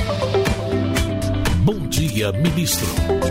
Bom dia, ministro.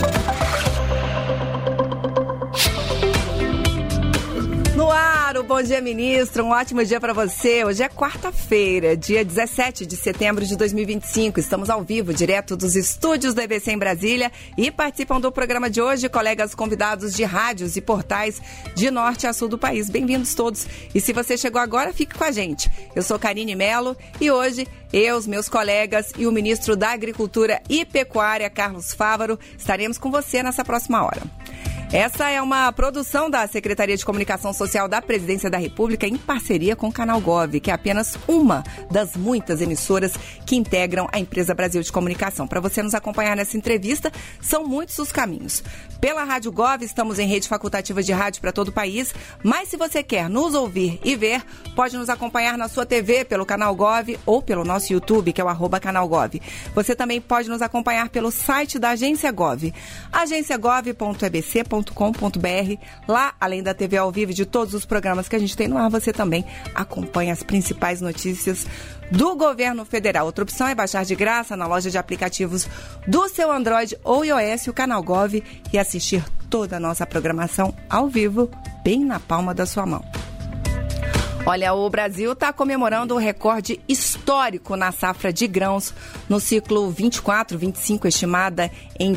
No ar, o Bom Dia Ministro, um ótimo dia para você. Hoje é quarta-feira, dia 17 de setembro de 2025. Estamos ao vivo, direto dos estúdios da EBC em Brasília, e participam do programa de hoje colegas convidados de rádios e portais de norte a sul do país. Bem-vindos todos. E se você chegou agora, fique com a gente. Eu sou Karine Mello e hoje eu, os meus colegas e o ministro da Agricultura e Pecuária, Carlos Fávaro, estaremos com você nessa próxima hora. Essa é uma produção da Secretaria de Comunicação Social da Presidência da República em parceria com o Canal Gov, que é apenas uma das muitas emissoras que integram a empresa Brasil de Comunicação. Para você nos acompanhar nessa entrevista, são muitos os caminhos. Pela Rádio Gov, estamos em rede facultativa de rádio para todo o país, mas se você quer nos ouvir e ver, pode nos acompanhar na sua TV pelo Canal Gov ou pelo nosso YouTube, que é o @canalgov. Você também pode nos acompanhar pelo site da Agência Gov, agenciagov.ebc.com.br. Lá, além da TV ao vivo e de todos os programas que a gente tem no ar, você também acompanha as principais notícias do governo federal. Outra opção é baixar de graça na loja de aplicativos do seu Android ou iOS o Canal Gov e assistir toda a nossa programação ao vivo, bem na palma da sua mão. Olha, o Brasil está comemorando o recorde histórico na safra de grãos no ciclo 24-25, estimada em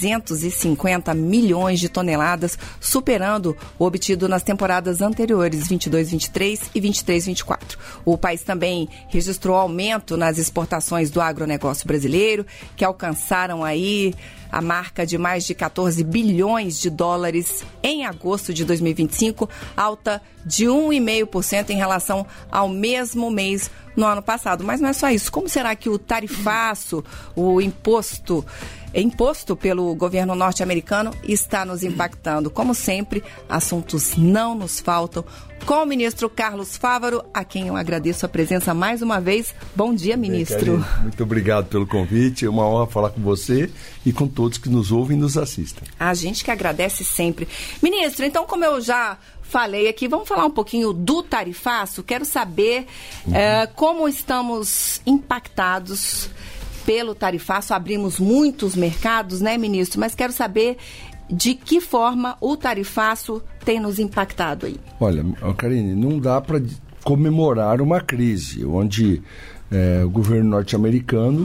350 milhões de toneladas, superando o obtido nas temporadas anteriores, 22-23 e 23-24. O país também registrou aumento nas exportações do agronegócio brasileiro, que alcançaram aí a marca de mais de 14 bilhões de dólares em agosto de 2025, alta de 1,5% em relação ao mesmo mês no ano passado. Mas não é só isso. Como será que o tarifaço, o imposto pelo governo norte-americano, está nos impactando? Como sempre, assuntos não nos faltam. Com o ministro Carlos Fávaro, a quem eu agradeço a presença mais uma vez. Bom dia, ministro. Bem, Karine, muito obrigado pelo convite. É uma honra falar com você e com todos que nos ouvem e nos assistem. A gente que agradece sempre. Ministro, então, como eu já falei aqui, vamos falar um pouquinho do tarifaço. Quero saber como estamos impactados pelo tarifaço. Abrimos muitos mercados, né, ministro? Mas quero saber de que forma o tarifaço tem nos impactado aí. Olha, Karine, não dá para comemorar uma crise onde o governo norte-americano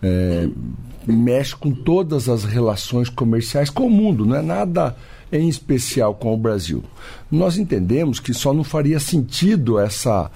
mexe com todas as relações comerciais com o mundo, não é nada em especial com o Brasil. Nós entendemos que só não faria sentido essa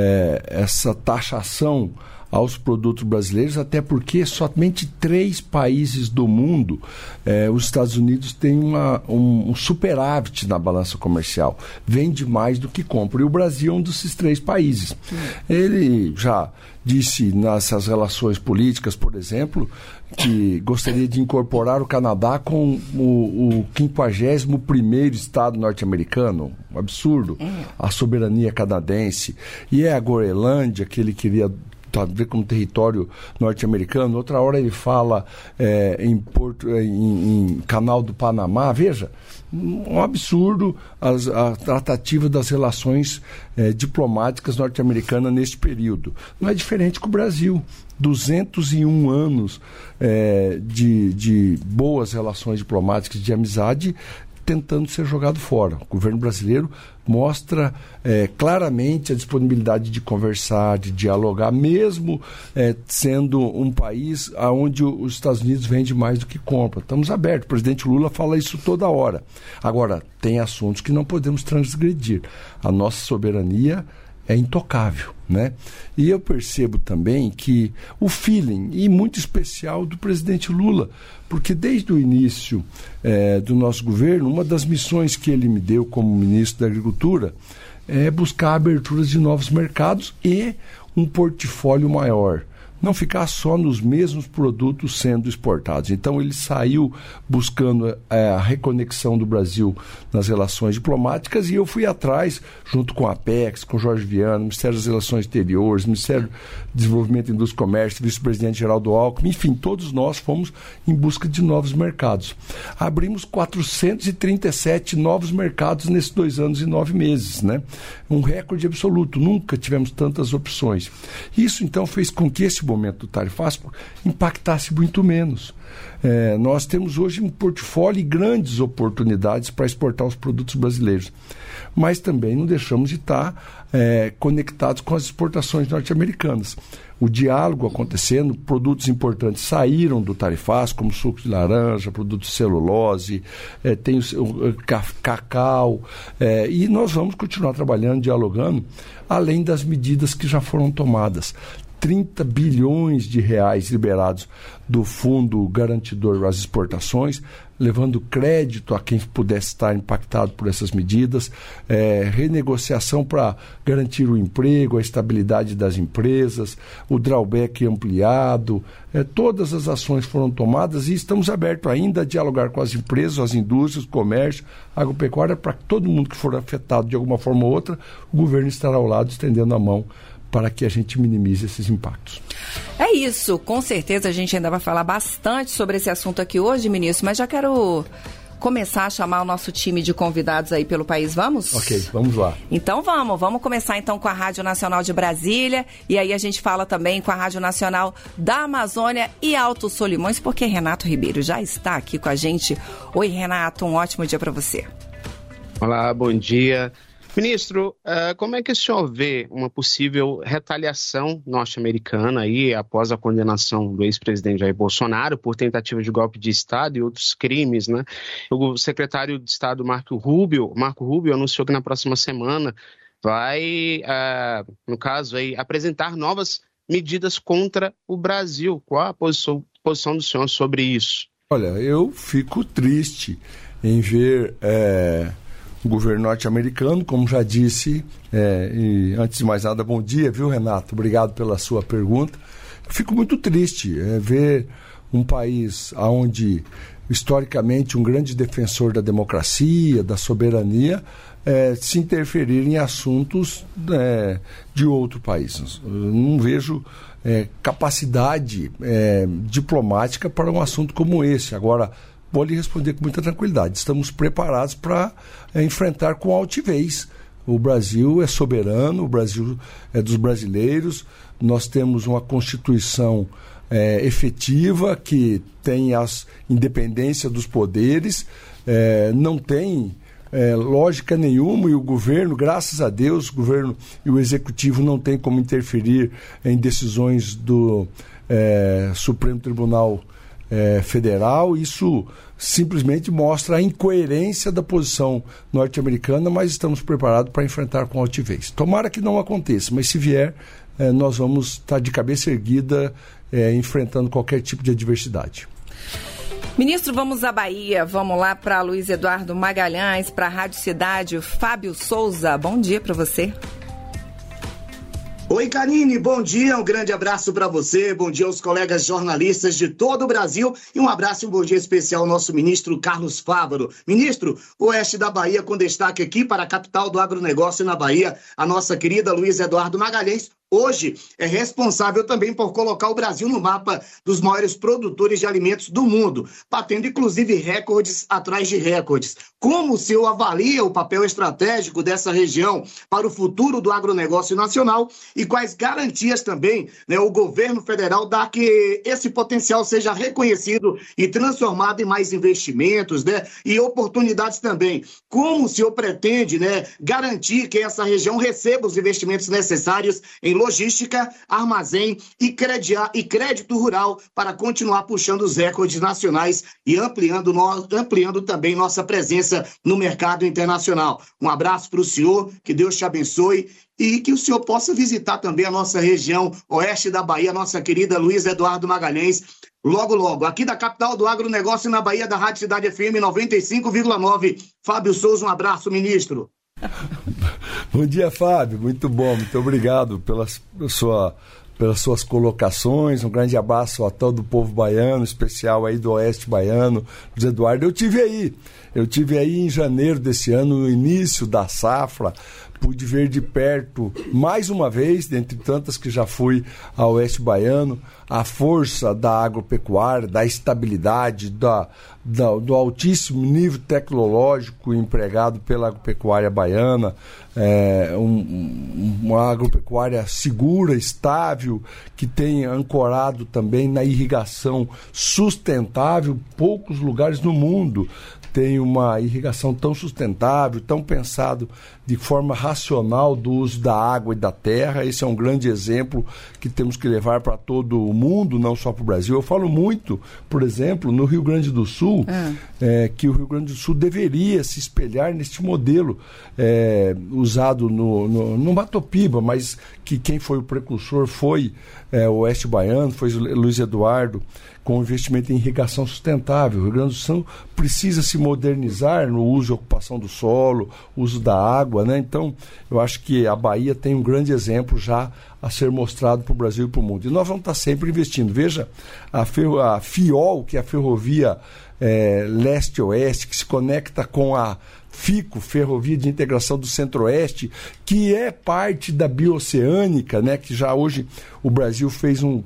taxação aos produtos brasileiros, até porque somente 3 países do mundo, os Estados Unidos têm um superávit na balança comercial, vende mais do que compra, e o Brasil é um desses 3 países. Ele já disse nessas relações políticas, por exemplo, que gostaria de incorporar o Canadá com o 51º estado norte-americano, um absurdo, a soberania canadense, e a Groenlândia, que ele queria ver como território norte-americano. Outra hora ele fala em Canal do Panamá. Veja, um absurdo a tratativa das relações diplomáticas norte-americanas neste período. Não é diferente com o Brasil. 201 anos de boas relações diplomáticas, de amizade, tentando ser jogado fora. O governo brasileiro mostra claramente a disponibilidade de conversar, de dialogar, mesmo sendo um país onde os Estados Unidos vende mais do que compra. Estamos abertos. O presidente Lula fala isso toda hora. Agora, tem assuntos que não podemos transgredir. A nossa soberania é intocável, né? E eu percebo também que o feeling, e muito especial, do presidente Lula, porque desde o início do nosso governo, uma das missões que ele me deu como ministro da Agricultura é buscar aberturas de novos mercados e um portfólio maior. Não ficar só nos mesmos produtos sendo exportados. Então ele saiu buscando a reconexão do Brasil nas relações diplomáticas, e eu fui atrás, junto com a Apex, com o Jorge Viana, Ministério das Relações Exteriores, Ministério do Desenvolvimento, Indústria e Comércio, Vice-Presidente Geraldo Alckmin, enfim, todos nós fomos em busca de novos mercados. Abrimos 437 novos mercados nesses 2 anos e 9 meses, né? Um recorde absoluto, nunca tivemos tantas opções. Isso então fez com que esse momento do tarifácio, impactasse muito menos. Nós temos hoje um portfólio e grandes oportunidades para exportar os produtos brasileiros, mas também não deixamos de estar conectados com as exportações norte-americanas. O diálogo acontecendo, produtos importantes saíram do tarifácio, como suco de laranja, produtos de celulose, tem o cacau, e nós vamos continuar trabalhando, dialogando, além das medidas que já foram tomadas. 30 bilhões de reais liberados do Fundo Garantidor às Exportações, levando crédito a quem pudesse estar impactado por essas medidas, renegociação para garantir o emprego, a estabilidade das empresas, o drawback ampliado, todas as ações foram tomadas e estamos abertos ainda a dialogar com as empresas, as indústrias, o comércio, a agropecuária, para que todo mundo que for afetado de alguma forma ou outra, o governo estará ao lado estendendo a mão para que a gente minimize esses impactos. É isso, com certeza a gente ainda vai falar bastante sobre esse assunto aqui hoje, ministro, mas já quero começar a chamar o nosso time de convidados aí pelo país, vamos? Ok, vamos lá. Então vamos começar então com a Rádio Nacional de Brasília, e aí a gente fala também com a Rádio Nacional da Amazônia e Alto Solimões, porque Renato Ribeiro já está aqui com a gente. Oi, Renato, um ótimo dia para você. Olá, bom dia. Ministro, como é que o senhor vê uma possível retaliação norte-americana aí após a condenação do ex-presidente Jair Bolsonaro por tentativa de golpe de Estado e outros crimes, né? O secretário de Estado Marco Rubio anunciou que na próxima semana vai, no caso aí, apresentar novas medidas contra o Brasil. Qual a posição do senhor sobre isso? Olha, eu fico triste em ver o governo norte-americano, como já disse, e antes de mais nada, bom dia, viu, Renato? Obrigado pela sua pergunta. Eu fico muito triste ver um país onde, historicamente, um grande defensor da democracia, da soberania, se interferir em assuntos de outro país. Eu não vejo capacidade diplomática para um assunto como esse. Agora, vou lhe responder com muita tranquilidade. Estamos preparados para enfrentar com altivez. O Brasil é soberano, o Brasil é dos brasileiros. Nós temos uma Constituição efetiva que tem a independência dos poderes, não tem lógica nenhuma, e o governo, graças a Deus, o governo e o executivo não tem como interferir em decisões do Supremo Tribunal Federal. Isso simplesmente mostra a incoerência da posição norte-americana, mas estamos preparados para enfrentar com altivez. Tomara que não aconteça, mas se vier, nós vamos estar de cabeça erguida enfrentando qualquer tipo de adversidade. Ministro, vamos à Bahia, vamos lá para Luiz Eduardo Magalhães, para a Rádio Cidade, Fábio Souza. Bom dia para você. Oi, Karine, bom dia, um grande abraço para você, bom dia aos colegas jornalistas de todo o Brasil e um abraço e um bom dia especial ao nosso ministro Carlos Fávaro. Ministro, oeste da Bahia com destaque aqui para a capital do agronegócio na Bahia, a nossa querida Luiz Eduardo Magalhães, hoje é responsável também por colocar o Brasil no mapa dos maiores produtores de alimentos do mundo, batendo inclusive recordes atrás de recordes. Como o senhor avalia o papel estratégico dessa região para o futuro do agronegócio nacional e quais garantias também o governo federal dá que esse potencial seja reconhecido e transformado em mais investimentos e oportunidades também? Como o senhor pretende garantir que essa região receba os investimentos necessários em logística, armazém e crédito rural para continuar puxando os recordes nacionais e ampliando também nossa presença no mercado internacional? Um abraço para o senhor, que Deus te abençoe e que o senhor possa visitar também a nossa região oeste da Bahia, nossa querida Luiz Eduardo Magalhães, logo, aqui da capital do agronegócio na Bahia, da Rádio Cidade FM 95,9. Fábio Souza, um abraço, ministro. Bom dia, Fábio, muito bom, muito obrigado pelas suas colocações, um grande abraço a todo o povo baiano, especial aí do oeste baiano. José Eduardo, eu tive aí em janeiro desse ano, no início da safra, pude ver de perto, mais uma vez, dentre tantas que já fui ao Oeste Baiano, a força da agropecuária, da estabilidade, do altíssimo nível tecnológico empregado pela agropecuária baiana, uma agropecuária segura, estável, que tem ancorado também na irrigação sustentável. Poucos lugares no mundo tem uma irrigação tão sustentável, tão pensado de forma racional do uso da água e da terra. Esse é um grande exemplo que temos que levar para todo o mundo, não só para o Brasil. Eu falo muito, por exemplo, no Rio Grande do Sul, que o Rio Grande do Sul deveria se espelhar neste modelo usado no Mato Piba, mas que quem foi o precursor foi o Oeste Baiano, foi Luiz Eduardo, com investimento em irrigação sustentável. O Rio Grande do Sul precisa se modernizar no uso e ocupação do solo, uso da água, né? Então, eu acho que a Bahia tem um grande exemplo já a ser mostrado para o Brasil e para o mundo. E nós vamos estar sempre investindo. Veja, a FIOL, que é a Ferrovia Leste-Oeste, que se conecta com a FICO, Ferrovia de Integração do Centro-Oeste, que é parte da Bioceânica, né? Que já hoje o Brasil fez um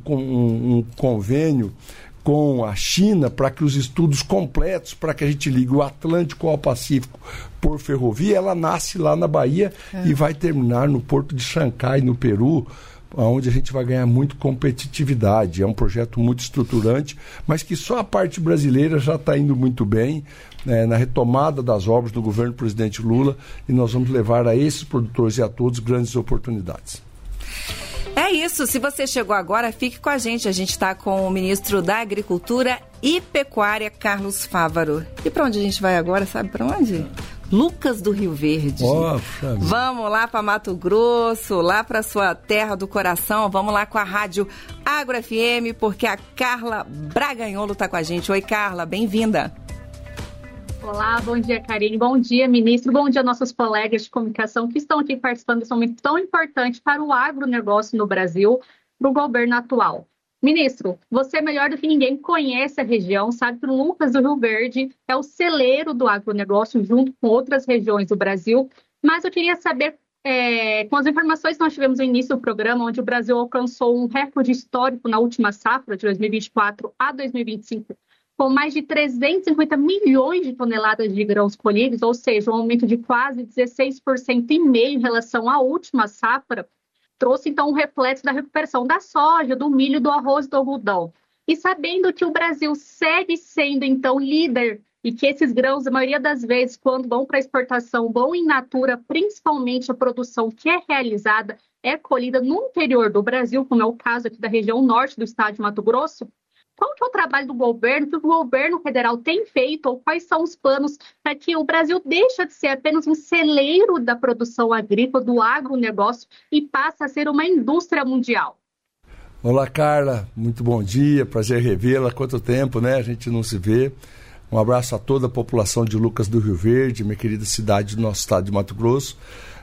convênio com a China para que os estudos completos, para que a gente ligue o Atlântico ao Pacífico por ferrovia. Ela nasce lá na Bahia e vai terminar no Porto de Xangai, no Peru, onde a gente vai ganhar muito competitividade. É um projeto muito estruturante, mas que só a parte brasileira já está indo muito bem, na retomada das obras do governo do presidente Lula, e nós vamos levar a esses produtores e a todos grandes oportunidades. É isso, se você chegou agora, fique com a gente. A gente está com o ministro da Agricultura e Pecuária, Carlos Fávaro. E para onde a gente vai agora, sabe para onde? Lucas do Rio Verde. Nossa, vamos lá para Mato Grosso, lá para sua terra do coração. Vamos lá com a Rádio Agro FM, porque a Carla Braganholo está com a gente. Oi, Carla, bem-vinda. Olá, bom dia, Karine. Bom dia, ministro. Bom dia, nossos colegas de comunicação que estão aqui participando desse momento tão importante para o agronegócio no Brasil, para o governo atual. Ministro, você melhor do que ninguém conhece a região, sabe que o Lucas do Rio Verde é o celeiro do agronegócio junto com outras regiões do Brasil, mas eu queria saber, com as informações que nós tivemos no início do programa, onde o Brasil alcançou um recorde histórico na última safra, de 2024 a 2025, com mais de 350 milhões de toneladas de grãos colhidos, ou seja, um aumento de quase 16,5% em relação à última safra, trouxe então um reflexo da recuperação da soja, do milho, do arroz e do algodão. E sabendo que o Brasil segue sendo então líder e que esses grãos, a maioria das vezes, quando vão para exportação, vão in natura, principalmente a produção que é realizada, é colhida no interior do Brasil, como é o caso aqui da região norte do estado de Mato Grosso, qual que é o trabalho do governo, que o governo federal tem feito, ou quais são os planos para que o Brasil deixe de ser apenas um celeiro da produção agrícola, do agronegócio, e passe a ser uma indústria mundial? Olá, Carla, muito bom dia, prazer revê-la. Há quanto tempo, né? A gente não se vê. Um abraço a toda a população de Lucas do Rio Verde, minha querida cidade do nosso estado de Mato Grosso.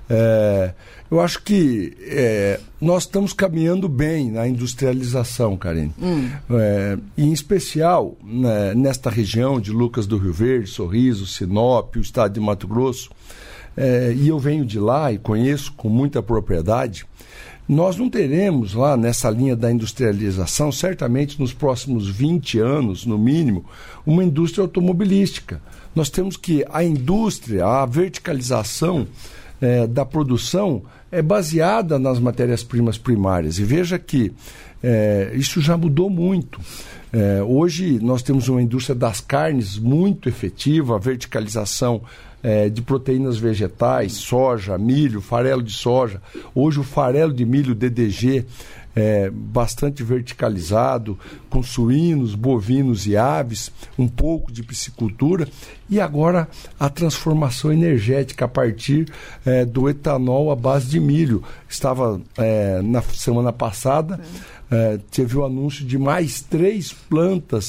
Eu acho que nós estamos caminhando bem na industrialização, Karine. E em especial nesta região de Lucas do Rio Verde, Sorriso, Sinop, o estado de Mato Grosso, e eu venho de lá e conheço com muita propriedade. Nós não teremos lá nessa linha da industrialização, certamente nos próximos 20 anos, no mínimo, uma indústria automobilística. Nós temos que a indústria, a verticalização da produção é baseada nas matérias-primas primárias. E veja que isso já mudou muito. Hoje nós temos uma indústria das carnes muito efetiva, a verticalização de proteínas vegetais, soja, milho, farelo de soja. Hoje o farelo de milho DDG bastante verticalizado, com suínos, bovinos e aves, um pouco de piscicultura, e agora a transformação energética a partir do etanol à base de milho. Estava na semana passada, teve o anúncio de mais 3 plantas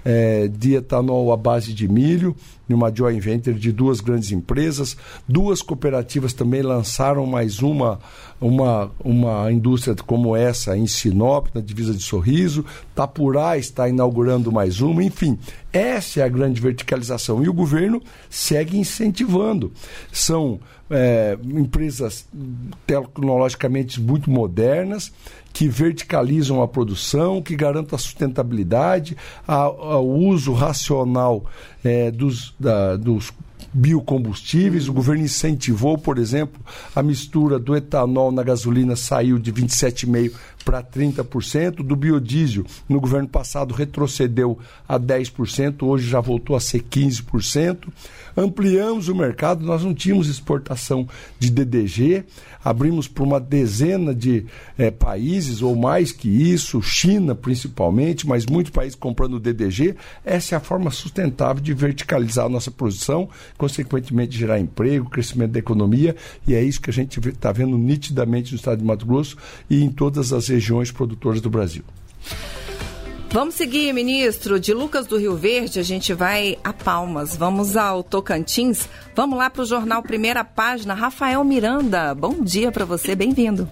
de etanol à base de milho, numa joint venture de 2 grandes empresas. 2 cooperativas também lançaram mais uma indústria como essa em Sinop, na divisa de Sorriso. Tapurá está inaugurando mais uma. Enfim, essa é a grande verticalização. E o governo segue incentivando. São empresas tecnologicamente muito modernas, que verticalizam a produção, que garantam a sustentabilidade, o uso racional dos biocombustíveis. O governo incentivou, por exemplo, a mistura do etanol na gasolina saiu de 27,5% para 30%, do biodiesel no governo passado retrocedeu a 10%, hoje já voltou a ser 15%. Ampliamos o mercado, nós não tínhamos exportação de DDG, abrimos para uma dezena de países, ou mais que isso, China principalmente, mas muitos países comprando DDG. Essa é a forma sustentável de verticalizar a nossa produção, consequentemente gerar emprego, crescimento da economia, e é isso que a gente está vendo nitidamente no estado de Mato Grosso e em todas as regiões produtoras do Brasil. Vamos seguir, ministro. De Lucas do Rio Verde, a gente vai a Palmas. Vamos ao Tocantins. Vamos lá para o jornal Primeira Página. Rafael Miranda, bom dia para você, bem-vindo.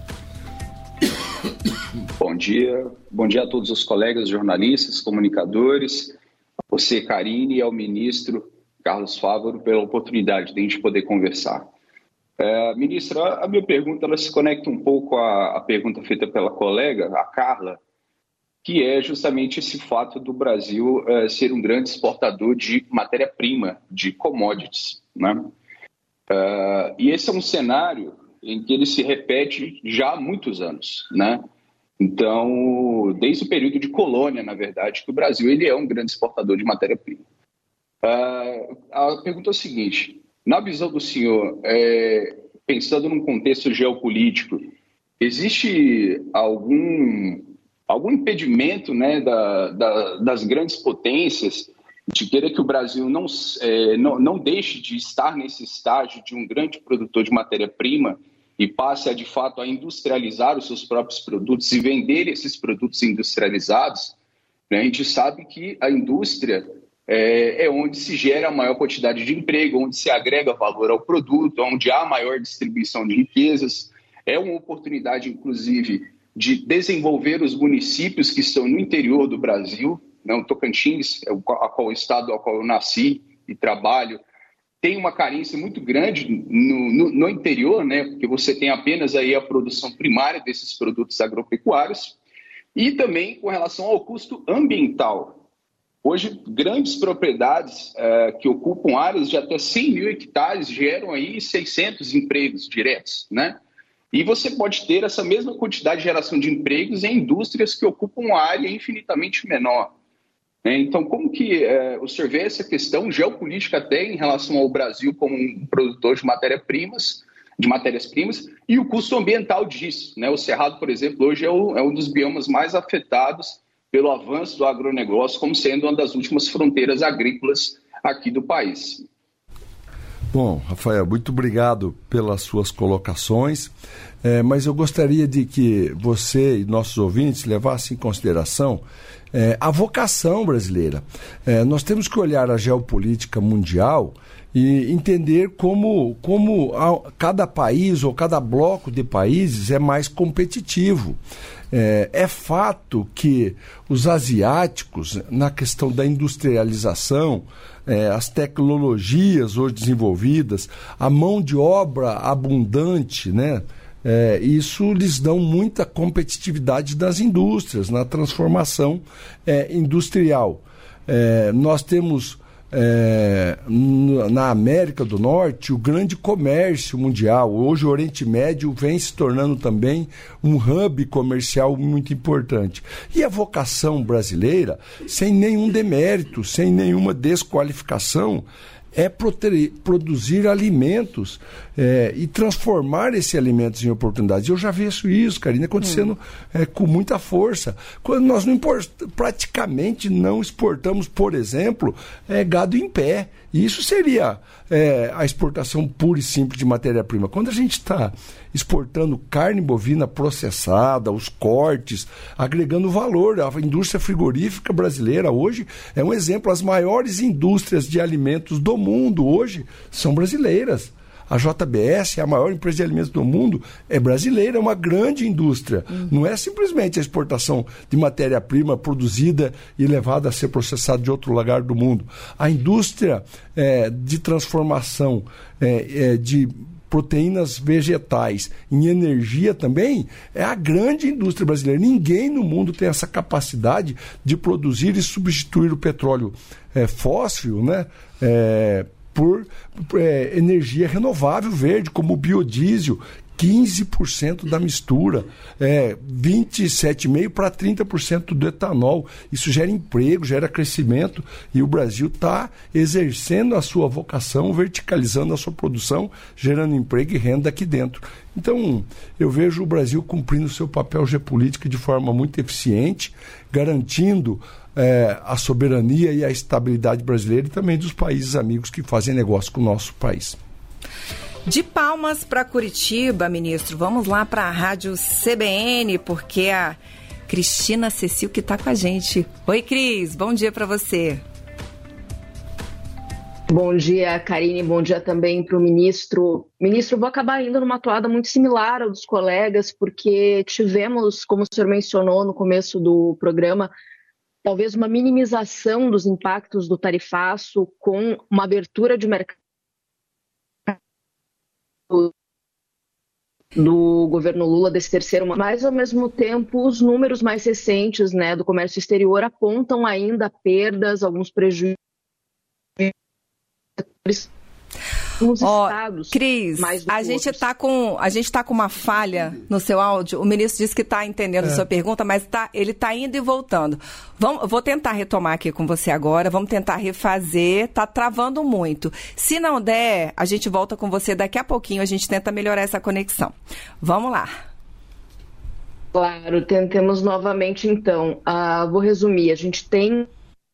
Bom dia a todos os colegas jornalistas, comunicadores, a você, Karine, e ao ministro Carlos Fávaro pela oportunidade de a gente poder conversar. Ministro, a minha pergunta ela se conecta um pouco à pergunta feita pela colega, a Carla, que é justamente esse fato do Brasil ser um grande exportador de matéria-prima, de commodities, né? E esse é um cenário em que ele se repete já há muitos anos, né? Então, desde o período de colônia, na verdade, que o Brasil ele é um grande exportador de matéria-prima. A pergunta é a seguinte: na visão do senhor, pensando num contexto geopolítico, existe algum impedimento, né, das grandes potências de querer que o Brasil não deixe de estar nesse estágio de um grande produtor de matéria-prima e passe de fato a industrializar os seus próprios produtos e vender esses produtos industrializados? Né? A gente sabe que a indústria é onde se gera a maior quantidade de emprego, onde se agrega valor ao produto, onde há maior distribuição de riquezas. É uma oportunidade, inclusive, de desenvolver os municípios que estão no interior do Brasil. Né? O Tocantins, o estado ao qual eu nasci e trabalho, tem uma carência muito grande no interior, né? Porque você tem apenas aí a produção primária desses produtos agropecuários, e também com relação ao custo ambiental. Hoje, grandes propriedades que ocupam áreas de até 100 mil hectares geram aí 600 empregos diretos, né? E você pode ter essa mesma quantidade de geração de empregos em indústrias que ocupam uma área infinitamente menor. Então, como que o senhor vê essa questão geopolítica até em relação ao Brasil como um produtor de matérias-primas, e o custo ambiental disso, né? O Cerrado, por exemplo, hoje é um dos biomas mais afetados pelo avanço do agronegócio, como sendo uma das últimas fronteiras agrícolas aqui do país. Bom, Rafael, muito obrigado pelas suas colocações, mas eu gostaria de que você e nossos ouvintes levassem em consideração a vocação brasileira. Nós temos que olhar a geopolítica mundial e entender como cada país ou cada bloco de países é mais competitivo. É fato que os asiáticos, na questão da industrialização, as tecnologias hoje desenvolvidas, a mão de obra abundante, né? Isso lhes dá muita competitividade das indústrias, na transformação industrial. Nós temos na América do Norte o grande comércio mundial. Hoje o Oriente Médio vem se tornando também um hub comercial muito importante. E a vocação brasileira, sem nenhum demérito, sem nenhuma desqualificação, é produzir alimentos e transformar esses alimentos em oportunidades. Eu já vejo isso, Karine, acontecendo com muita força. Quando nós praticamente não exportamos, por exemplo, gado em pé. E isso seria a exportação pura e simples de matéria-prima. Quando a gente está exportando carne bovina processada, os cortes, agregando valor, a indústria frigorífica brasileira hoje é um exemplo. As maiores indústrias de alimentos do mundo hoje são brasileiras. A JBS, a maior empresa de alimentos do mundo, é brasileira, é uma grande indústria. Não é simplesmente a exportação de matéria-prima produzida e levada a ser processada de outro lugar do mundo. A indústria de transformação de proteínas vegetais em energia também é a grande indústria brasileira. Ninguém no mundo tem essa capacidade de produzir e substituir o petróleo fóssil, né? Por energia renovável verde, como o biodiesel, 15% da mistura, 27,5% para 30% do etanol. Isso gera emprego, gera crescimento, e o Brasil está exercendo a sua vocação, verticalizando a sua produção, gerando emprego e renda aqui dentro. Então, eu vejo o Brasil cumprindo o seu papel geopolítico de forma muito eficiente, garantindo a soberania e a estabilidade brasileira e também dos países amigos que fazem negócio com o nosso país. De Palmas para Curitiba, ministro, vamos lá para a Rádio CBN, porque a Cristina Cecil que está com a gente. Oi, Cris, bom dia para você. Bom dia, Karine, bom dia também para o ministro. Ministro, vou acabar indo numa toada muito similar ao dos colegas, porque tivemos, como o senhor mencionou no começo do programa, talvez uma minimização dos impactos do tarifaço com uma abertura de mercado do governo Lula desse terceiro, mas ao mesmo tempo os números mais recentes, né, do comércio exterior apontam ainda perdas, alguns prejuízos nos estados. Cris, a gente está com uma falha no seu áudio. O ministro disse que está entendendo a sua pergunta, mas ele está indo e voltando. Vou tentar retomar aqui com você agora, vamos tentar refazer, está travando muito. Se não der, a gente volta com você daqui a pouquinho, a gente tenta melhorar essa conexão. Vamos lá. Claro, tentemos novamente então. Vou resumir, a gente tem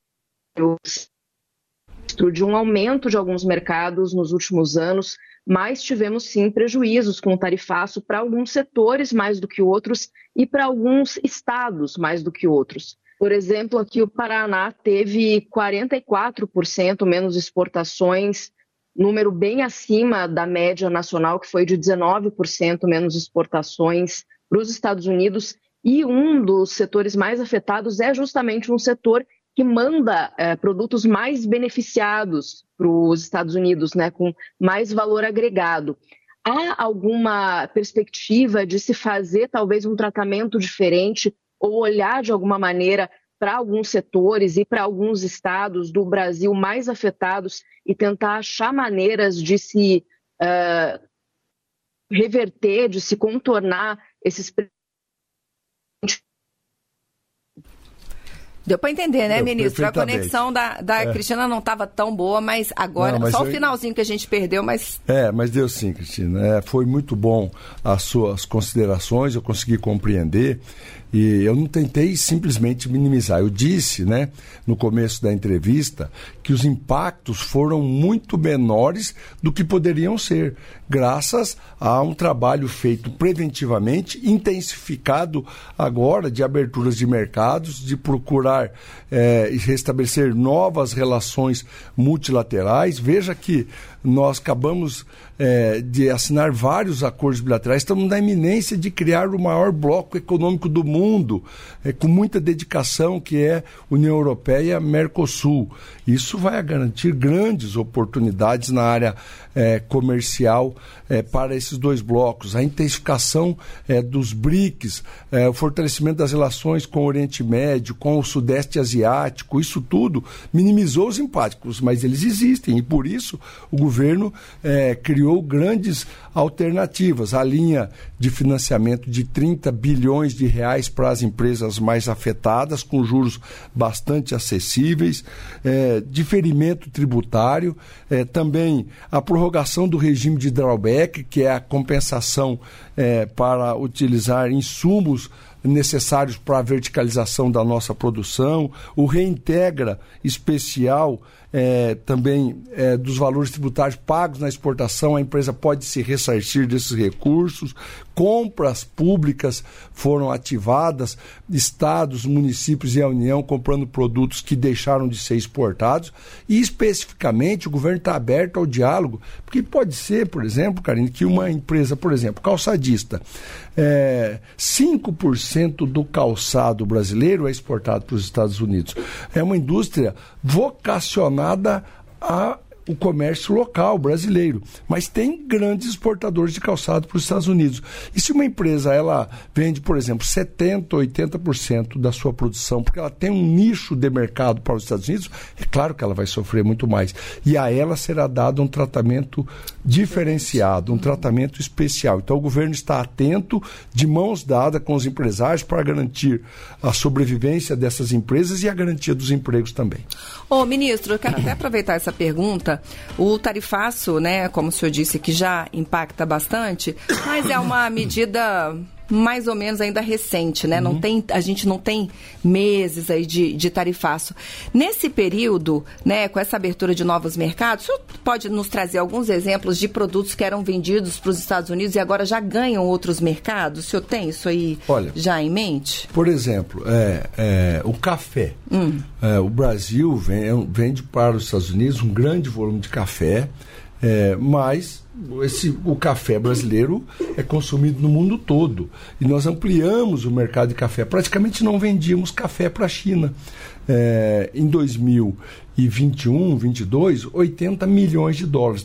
de um aumento de alguns mercados nos últimos anos, mas tivemos sim prejuízos com o tarifaço para alguns setores mais do que outros e para alguns estados mais do que outros. Por exemplo, aqui o Paraná teve 44% menos exportações, número bem acima da média nacional, que foi de 19% menos exportações para os Estados Unidos, e um dos setores mais afetados é justamente um setor que manda produtos mais beneficiados para os Estados Unidos, né, com mais valor agregado. Há alguma perspectiva de se fazer talvez um tratamento diferente ou olhar de alguma maneira para alguns setores e para alguns estados do Brasil mais afetados e tentar achar maneiras de se reverter, de se contornar esses Deu para entender, né, ministro? A conexão da Cristina não estava tão boa, mas agora, só o finalzinho que a gente perdeu, mas... Mas deu sim, Cristina. Foi muito bom as suas considerações, eu consegui compreender. E eu não tentei simplesmente minimizar. Eu disse, né, no começo da entrevista, que os impactos foram muito menores do que poderiam ser, graças a um trabalho feito preventivamente, intensificado agora de aberturas de mercados, de procurar restabelecer novas relações multilaterais. Veja que nós acabamos de assinar vários acordos bilaterais, estamos na iminência de criar o maior bloco econômico do mundo, com muita dedicação, que é União Europeia e Mercosul. Isso vai garantir grandes oportunidades na área comercial para esses dois blocos. A intensificação dos BRICS, o fortalecimento das relações com o Oriente Médio, com o Sudeste Sudeste Asiático, isso tudo minimizou os impactos, mas eles existem e por isso o governo criou grandes alternativas. A linha de financiamento de 30 bilhões de reais para as empresas mais afetadas, com juros bastante acessíveis, diferimento tributário, também a prorrogação do regime de drawback, que é a compensação para utilizar insumos necessários para a verticalização da nossa produção, o reintegra especial também dos valores tributários pagos na exportação, a empresa pode se ressarcir desses recursos, compras públicas foram ativadas, estados, municípios e a União comprando produtos que deixaram de ser exportados e especificamente o governo está aberto ao diálogo, porque pode ser, por exemplo, Karine, que uma empresa, por exemplo, calçadista, 5% do calçado brasileiro é exportado para os Estados Unidos. É uma indústria vocacionada ao comércio local brasileiro, mas tem grandes exportadores de calçado para os Estados Unidos. E se uma empresa ela vende, por exemplo, 70%, 80% da sua produção, porque ela tem um nicho de mercado para os Estados Unidos, é claro que ela vai sofrer muito mais. E a ela será dado um tratamento diferenciado, um tratamento especial. Então o governo está atento, de mãos dadas com os empresários para garantir a sobrevivência dessas empresas e a garantia dos empregos também. Ô, ministro, eu quero até aproveitar essa pergunta. O tarifaço, né, como o senhor disse, que já impacta bastante, mas é uma medida mais ou menos ainda recente, né? Não tem, a gente não tem meses aí de tarifaço. Nesse período, né, com essa abertura de novos mercados, o senhor pode nos trazer alguns exemplos de produtos que eram vendidos para os Estados Unidos e agora já ganham outros mercados? O senhor tem isso aí já em mente? Por exemplo, o café. O Brasil vende para os Estados Unidos um grande volume de café, mas o café brasileiro é consumido no mundo todo. E nós ampliamos o mercado de café. Praticamente não vendíamos café para a China. Em 2021, 2022, 80 milhões de dólares.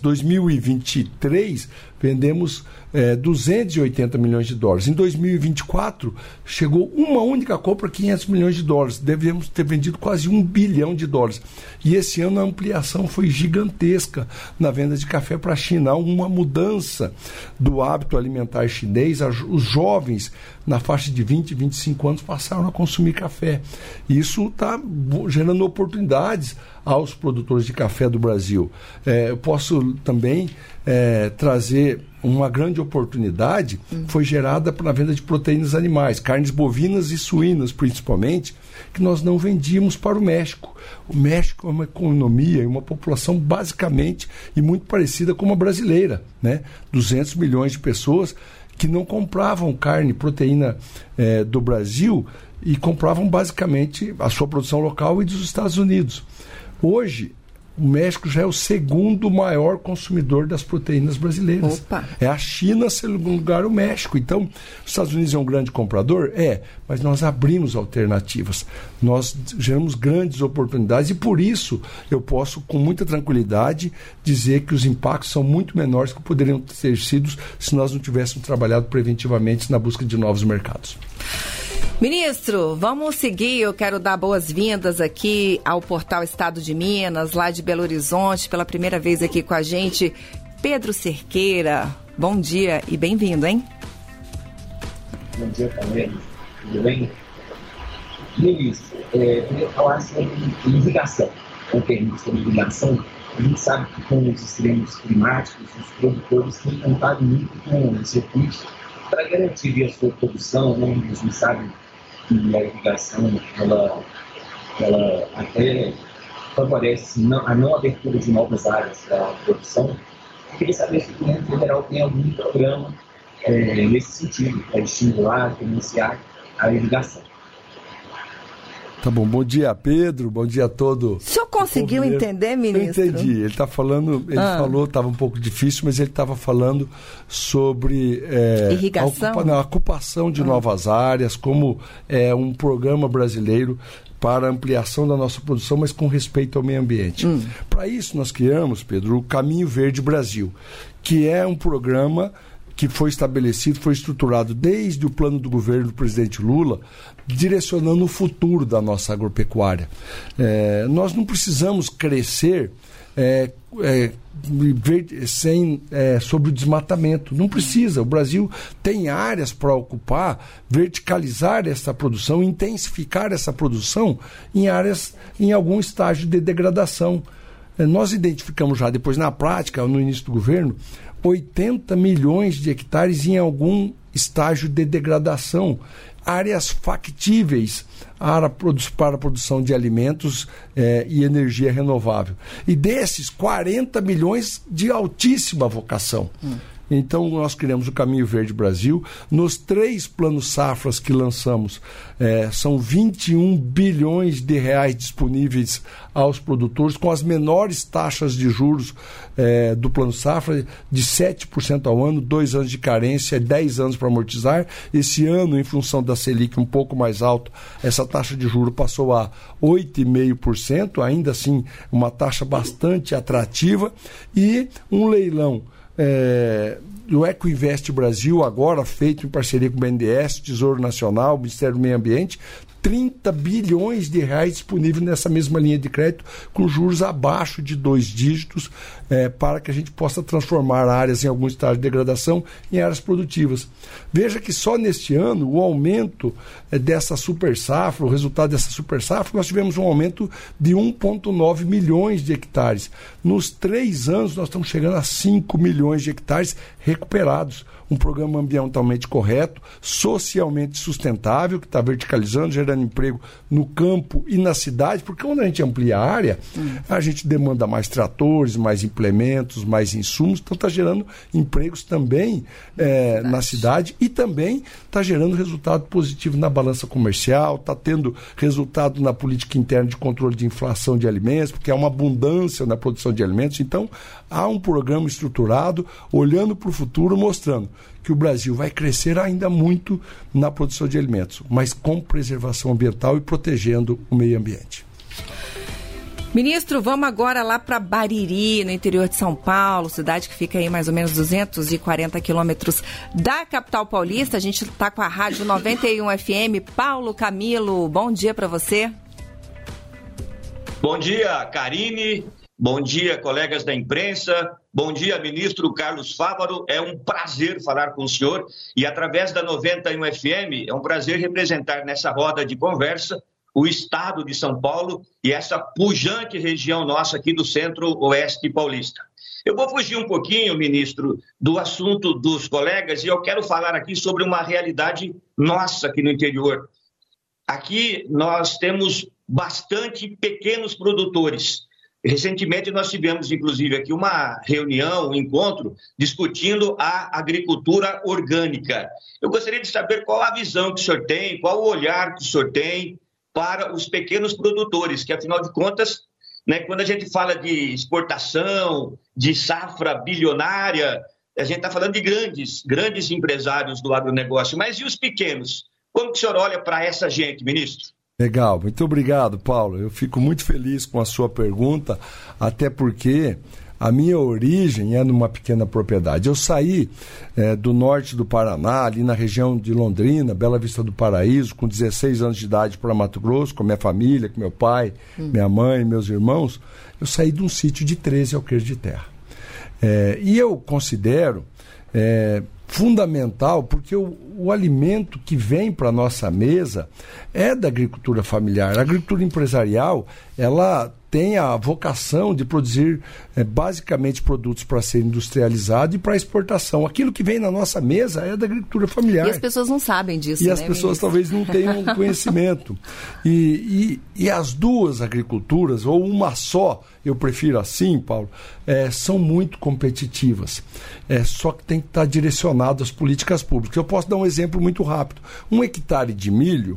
2023, vendemos 280 milhões de dólares. Em 2024, chegou uma única compra, 500 milhões de dólares. Devemos ter vendido quase 1 bilhão de dólares. E esse ano a ampliação foi gigantesca na venda de café para a China. Há uma mudança do hábito alimentar chinês. Os jovens, na faixa de 20, 25 anos, passaram a consumir café. E isso está gerando oportunidades aos produtores de café do Brasil. Eu posso também trazer uma grande oportunidade, foi gerada pela venda de proteínas animais, carnes bovinas e suínas principalmente, que nós não vendíamos para o México. O México é uma economia e uma população basicamente e muito parecida com a brasileira, né? 200 milhões de pessoas que não compravam carne, proteína do Brasil e compravam basicamente a sua produção local e dos Estados Unidos. Hoje, o México já é o segundo maior consumidor das proteínas brasileiras. Opa. É a China, segundo lugar, o México. Então, os Estados Unidos é um grande comprador? Mas nós abrimos alternativas. Nós geramos grandes oportunidades e, por isso, eu posso, com muita tranquilidade, dizer que os impactos são muito menores que poderiam ter sido se nós não tivéssemos trabalhado preventivamente na busca de novos mercados. Ministro, vamos seguir. Eu quero dar boas-vindas aqui ao portal Estado de Minas, lá de Belo Horizonte, pela primeira vez aqui com a gente, Pedro Cerqueira. Bom dia e bem-vindo, hein? Bom dia também. Tudo bem? Ministro, eu queria falar sobre irrigação. Com o termo sobre irrigação, a gente sabe que com os extremos climáticos, os produtores têm contado muito com esse recurso para garantir a sua produção, né? A gente sabe que a irrigação ela até favorece a não abertura de novas áreas da produção. Eu queria saber se o governo federal tem algum programa nesse sentido, para estimular, financiar a irrigação. Tá bom, bom dia, Pedro, bom dia a todo. O senhor conseguiu entender, ministro? Eu entendi, ele está falando, falou, estava um pouco difícil, mas ele estava falando sobre irrigação? A ocupação de novas áreas, como um programa brasileiro para ampliação da nossa produção, mas com respeito ao meio ambiente. Para isso, nós criamos, Pedro, o Caminho Verde Brasil, que é um programa que foi estabelecido, foi estruturado desde o plano do governo do presidente Lula, direcionando o futuro da nossa agropecuária. Nós não precisamos crescer sobre o desmatamento. Não precisa. O Brasil tem áreas para ocupar, verticalizar essa produção, intensificar essa produção em algum estágio de degradação. Nós identificamos já, depois na prática, no início do governo, 80 milhões de hectares em algum estágio de degradação, áreas factíveis para a produção de alimentos e energia renovável. E desses, 40 milhões de altíssima vocação. Então, nós criamos o Caminho Verde Brasil. Nos 3 planos safras que lançamos, são 21 bilhões de reais disponíveis aos produtores, com as menores taxas de juros do plano safra, de 7% ao ano, 2 anos de carência, 10 anos para amortizar. Esse ano, em função da Selic um pouco mais alto, essa taxa de juros passou a 8,5%, ainda assim uma taxa bastante atrativa, e um leilão do Ecoinvest Brasil, agora feito em parceria com o BNDES, Tesouro Nacional, Ministério do Meio Ambiente, 30 bilhões de reais disponíveis nessa mesma linha de crédito, com juros abaixo de 2 dígitos, para que a gente possa transformar áreas em algum estágio de degradação em áreas produtivas. Veja que só neste ano, o aumento dessa super safra, o resultado dessa super safra, nós tivemos um aumento de 1,9 milhões de hectares. Nos 3 anos, nós estamos chegando a 5 milhões de hectares recuperados. Um programa ambientalmente correto, socialmente sustentável, que está verticalizando, gerando emprego no campo e na cidade, porque quando a gente amplia a área, a gente demanda mais tratores, mais implementos, mais insumos, então está gerando empregos também na cidade, e também está gerando resultado positivo na balança comercial, está tendo resultado na política interna de controle de inflação de alimentos, porque há uma abundância na produção de alimentos. Então, há um programa estruturado, olhando para o futuro, mostrando que o Brasil vai crescer ainda muito na produção de alimentos, mas com preservação ambiental e protegendo o meio ambiente. Ministro, vamos agora lá para Bariri, no interior de São Paulo, cidade que fica aí mais ou menos 240 quilômetros da capital paulista. A gente está com a Rádio 91 FM. Paulo Camilo, bom dia para você. Bom dia, Karine. Bom dia, colegas da imprensa. Bom dia, ministro Carlos Fávaro. É um prazer falar com o senhor e, através da 91 FM, é um prazer representar nessa roda de conversa o estado de São Paulo e essa pujante região nossa aqui do centro-oeste paulista. Eu vou fugir um pouquinho, ministro, do assunto dos colegas, e eu quero falar aqui sobre uma realidade nossa aqui no interior. Aqui nós temos bastante pequenos produtores. Recentemente nós tivemos, inclusive, aqui uma reunião, um encontro, discutindo a agricultura orgânica. Eu gostaria de saber qual a visão que o senhor tem, qual o olhar que o senhor tem para os pequenos produtores, que, afinal de contas, né, quando a gente fala de exportação, de safra bilionária, a gente está falando de grandes empresários do agronegócio. Mas e os pequenos? Como que o senhor olha para essa gente, ministro? Legal, muito obrigado, Paulo. Eu fico muito feliz com a sua pergunta, até porque a minha origem é numa pequena propriedade. Eu saí do norte do Paraná, ali na região de Londrina, Bela Vista do Paraíso, com 16 anos de idade, para Mato Grosso, com a minha família, com meu pai, minha mãe, meus irmãos. Eu saí de um sítio de 13 alqueires de terra. E eu considero fundamental, porque o alimento que vem para a nossa mesa é da agricultura familiar. A agricultura empresarial, ela tem a vocação de produzir basicamente produtos para ser industrializado e para exportação. Aquilo que vem na nossa mesa é da agricultura familiar. E as pessoas não sabem disso, E as pessoas talvez não tenham conhecimento. E as duas agriculturas, ou uma só, eu prefiro assim, Paulo, são muito competitivas. Só que tem que estar direcionado às políticas públicas. Eu posso dar um exemplo muito rápido. 1 hectare de milho,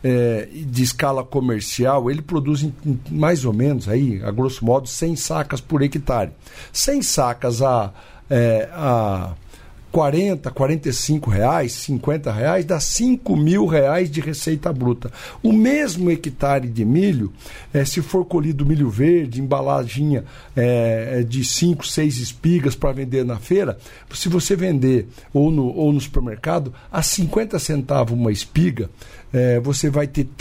de escala comercial, ele produz mais ou menos, aí, a grosso modo, 100 sacas por hectare. 100 sacas a 40, 45 reais, 50 reais, dá 5 mil reais de receita bruta. O mesmo hectare de milho, se for colhido milho verde, embalaginha de 5, 6 espigas para vender na feira, se você vender ou no supermercado, a 50 centavos uma espiga, você vai ter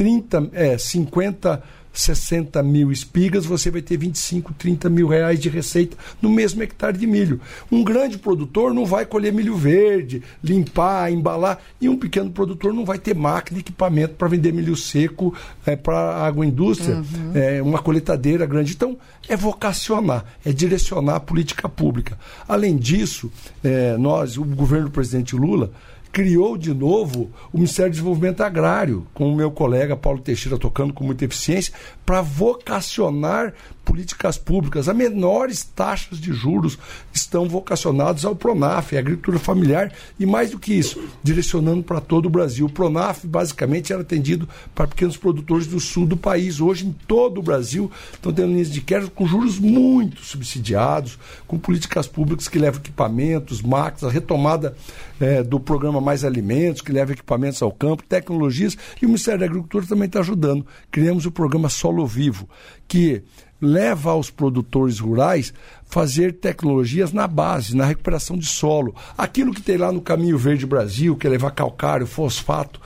60 mil espigas, você vai ter 25, 30 mil reais de receita no mesmo hectare de milho. Um grande produtor não vai colher milho verde, limpar, embalar, e um pequeno produtor não vai ter máquina e equipamento para vender milho seco para a agroindústria, uma coletadeira grande. Então, é vocacionar, é direcionar a política pública. Além disso, o governo do presidente Lula criou de novo o Ministério do Desenvolvimento Agrário, com o meu colega Paulo Teixeira tocando com muita eficiência, para vocacionar políticas públicas. As menores taxas de juros estão vocacionadas ao Pronaf, à agricultura familiar, e mais do que isso, direcionando para todo o Brasil. O Pronaf, basicamente, era atendido para pequenos produtores do sul do país. Hoje, em todo o Brasil, estão tendo linhas de crédito com juros muito subsidiados, com políticas públicas que levam equipamentos, máquinas, a retomada do programa Mais Alimentos, que leva equipamentos ao campo, tecnologias, e o Ministério da Agricultura também está ajudando. Criamos o programa Solo Vivo, que leva aos produtores rurais fazer tecnologias na base, na recuperação de solo. Aquilo que tem lá no Caminho Verde Brasil, que é levar calcário, fosfato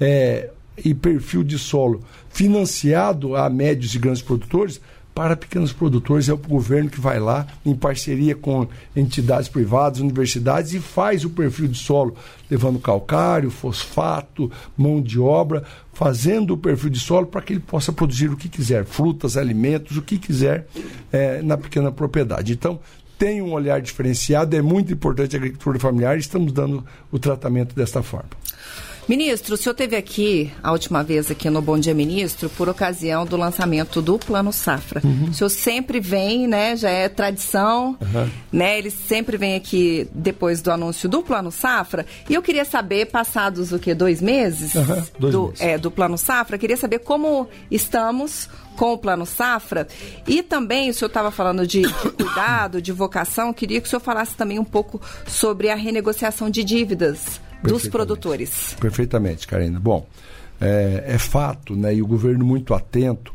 e perfil de solo financiado a médios e grandes produtores, para pequenos produtores, é o governo que vai lá, em parceria com entidades privadas, universidades, e faz o perfil de solo, levando calcário, fosfato, mão de obra, fazendo o perfil de solo para que ele possa produzir o que quiser, frutas, alimentos, o que quiser na pequena propriedade. Então, tem um olhar diferenciado, é muito importante a agricultura familiar, e estamos dando o tratamento desta forma. Ministro, o senhor esteve aqui, a última vez aqui no Bom Dia Ministro, por ocasião do lançamento do Plano Safra. O senhor sempre vem, né, já é tradição, né, ele sempre vem aqui depois do anúncio do Plano Safra, e eu queria saber, passados o quê, 2 meses? 2 meses. Do Plano Safra, queria saber como estamos com o Plano Safra, e também o senhor estava falando de cuidado, de vocação, queria que o senhor falasse também um pouco sobre a renegociação de dívidas dos produtores. Perfeitamente, Karina. Bom, é fato, né, e o governo muito atento,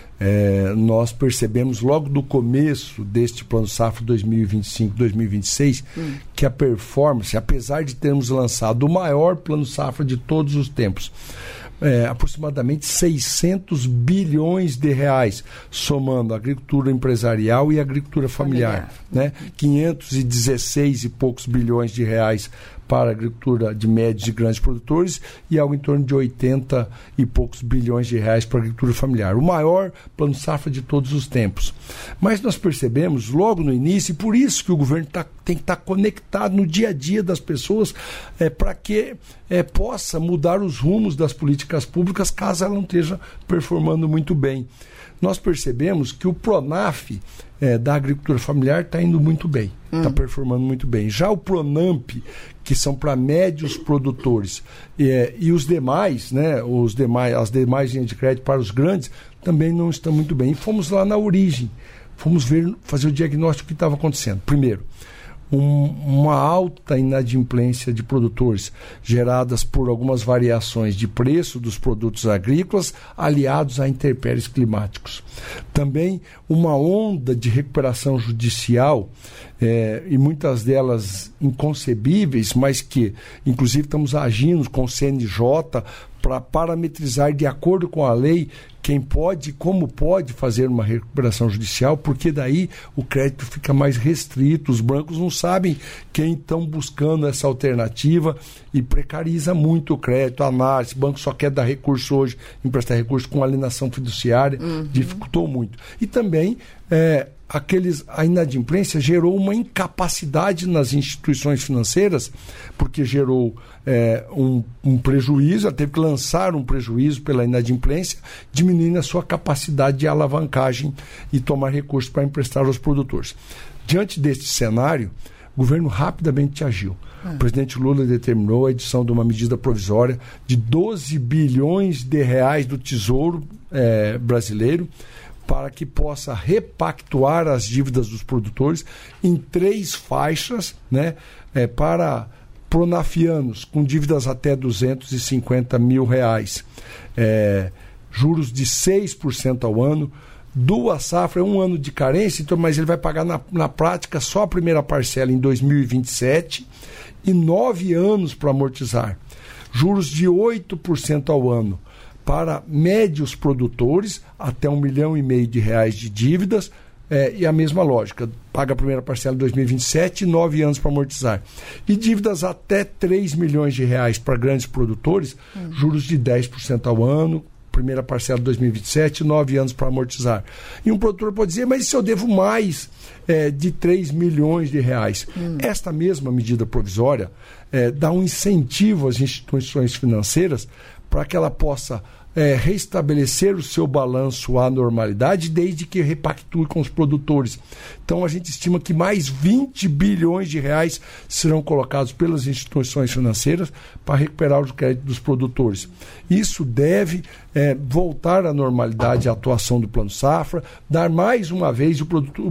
nós percebemos logo do começo deste Plano Safra 2025-2026 que a performance, apesar de termos lançado o maior Plano Safra de todos os tempos, aproximadamente 600 bilhões de reais, somando a agricultura empresarial e a agricultura familiar. Né? 516 e poucos bilhões de reais para a agricultura de médios e grandes produtores e algo em torno de 80 e poucos bilhões de reais para a agricultura familiar. O maior Plano Safra de todos os tempos. Mas nós percebemos logo no início, e por isso que o governo tem que estar conectado no dia a dia das pessoas para que possa mudar os rumos das políticas públicas caso ela não esteja performando muito bem. Nós percebemos que o Pronaf da agricultura familiar está indo muito bem, está performando muito bem. Já o Pronamp, que são para médios produtores, e os demais, né, as demais linhas de crédito para os grandes, também não estão muito bem. E fomos lá na origem, fomos fazer o diagnóstico do que estava acontecendo. Primeiro, uma alta inadimplência de produtores, geradas por algumas variações de preço dos produtos agrícolas, aliados a intempéries climáticos. Também uma onda de recuperação judicial, e muitas delas inconcebíveis, mas que, inclusive, estamos agindo com o CNJ para parametrizar de acordo com a lei quem pode e como pode fazer uma recuperação judicial, porque daí o crédito fica mais restrito, os bancos não sabem quem estão buscando essa alternativa e precariza muito o crédito, a análise, o banco só quer dar recurso hoje, emprestar recurso com alienação fiduciária, dificultou muito. E também a inadimplência gerou uma incapacidade nas instituições financeiras, porque gerou um prejuízo, ela teve que lançar um prejuízo pela inadimplência, diminuindo a sua capacidade de alavancagem e tomar recursos para emprestar aos produtores. Diante deste cenário, o governo rapidamente agiu. O presidente Lula determinou a edição de uma medida provisória de 12 bilhões de reais do Tesouro brasileiro, para que possa repactuar as dívidas dos produtores em 3 faixas, né, para pronafianos com dívidas até R$250 mil, juros de 6% ao ano. Duas safra é um ano de carência, então, mas ele vai pagar na prática só a primeira parcela em 2027 e 9 anos para amortizar. Juros de 8% ao ano para médios produtores, até R$1,5 milhão de dívidas, e a mesma lógica, paga a primeira parcela em 2027 e 9 anos para amortizar. E dívidas até R$3 milhões para grandes produtores, juros de 10% ao ano, primeira parcela de 2027, 9 anos para amortizar. E um produtor pode dizer, mas se eu devo mais de R$3 milhões? Esta mesma medida provisória dá um incentivo às instituições financeiras para que ela possa restabelecer o seu balanço à normalidade, desde que repactue com os produtores. Então a gente estima que mais R$20 bilhões serão colocados pelas instituições financeiras para recuperar os créditos dos produtores. Isso deve voltar à normalidade a atuação do Plano Safra, dar mais uma vez,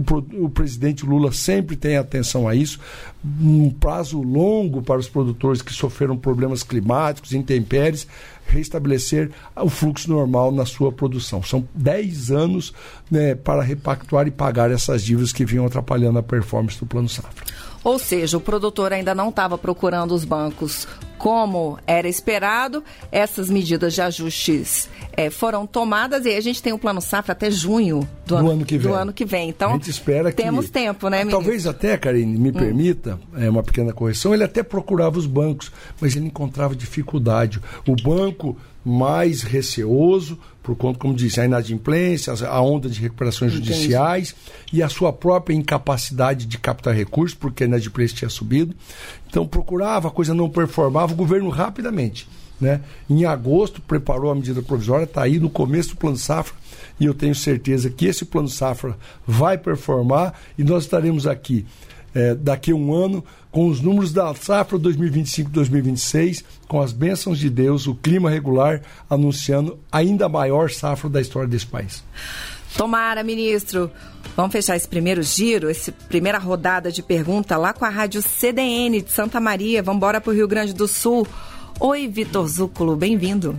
o presidente Lula sempre tem atenção a isso, um prazo longo para os produtores que sofreram problemas climáticos, intempéries, restabelecer o fluxo normal na sua produção. São 10 anos para repactuar e pagar essas dívidas que vinham atrapalhando a performance do Plano Safra. Ou seja, o produtor ainda não estava procurando os bancos como era esperado, essas medidas de ajustes foram tomadas e a gente tem o Plano Safra até junho do ano que vem. Então, a gente espera temos tempo, né, ministro? Talvez até, Karine, me permita uma pequena correção, ele até procurava os bancos, mas ele encontrava dificuldade. O banco mais receoso, por conta, como disse, a inadimplência, a onda de recuperações judiciais e a sua própria incapacidade de captar recursos, porque a inadimplência tinha subido. Então procurava, a coisa não performava, o governo rapidamente, em agosto preparou a medida provisória, está aí no começo do Plano Safra, e eu tenho certeza que esse Plano Safra vai performar e nós estaremos aqui daqui a um ano com os números da safra 2025-2026, com as bênçãos de Deus, o clima regular, anunciando ainda maior safra da história desse país. Tomara, ministro. Vamos fechar esse primeiro giro, essa primeira rodada de pergunta lá com a Rádio CDN de Santa Maria. Vamos embora para o Rio Grande do Sul. Oi, Vitor Zúculo, bem-vindo.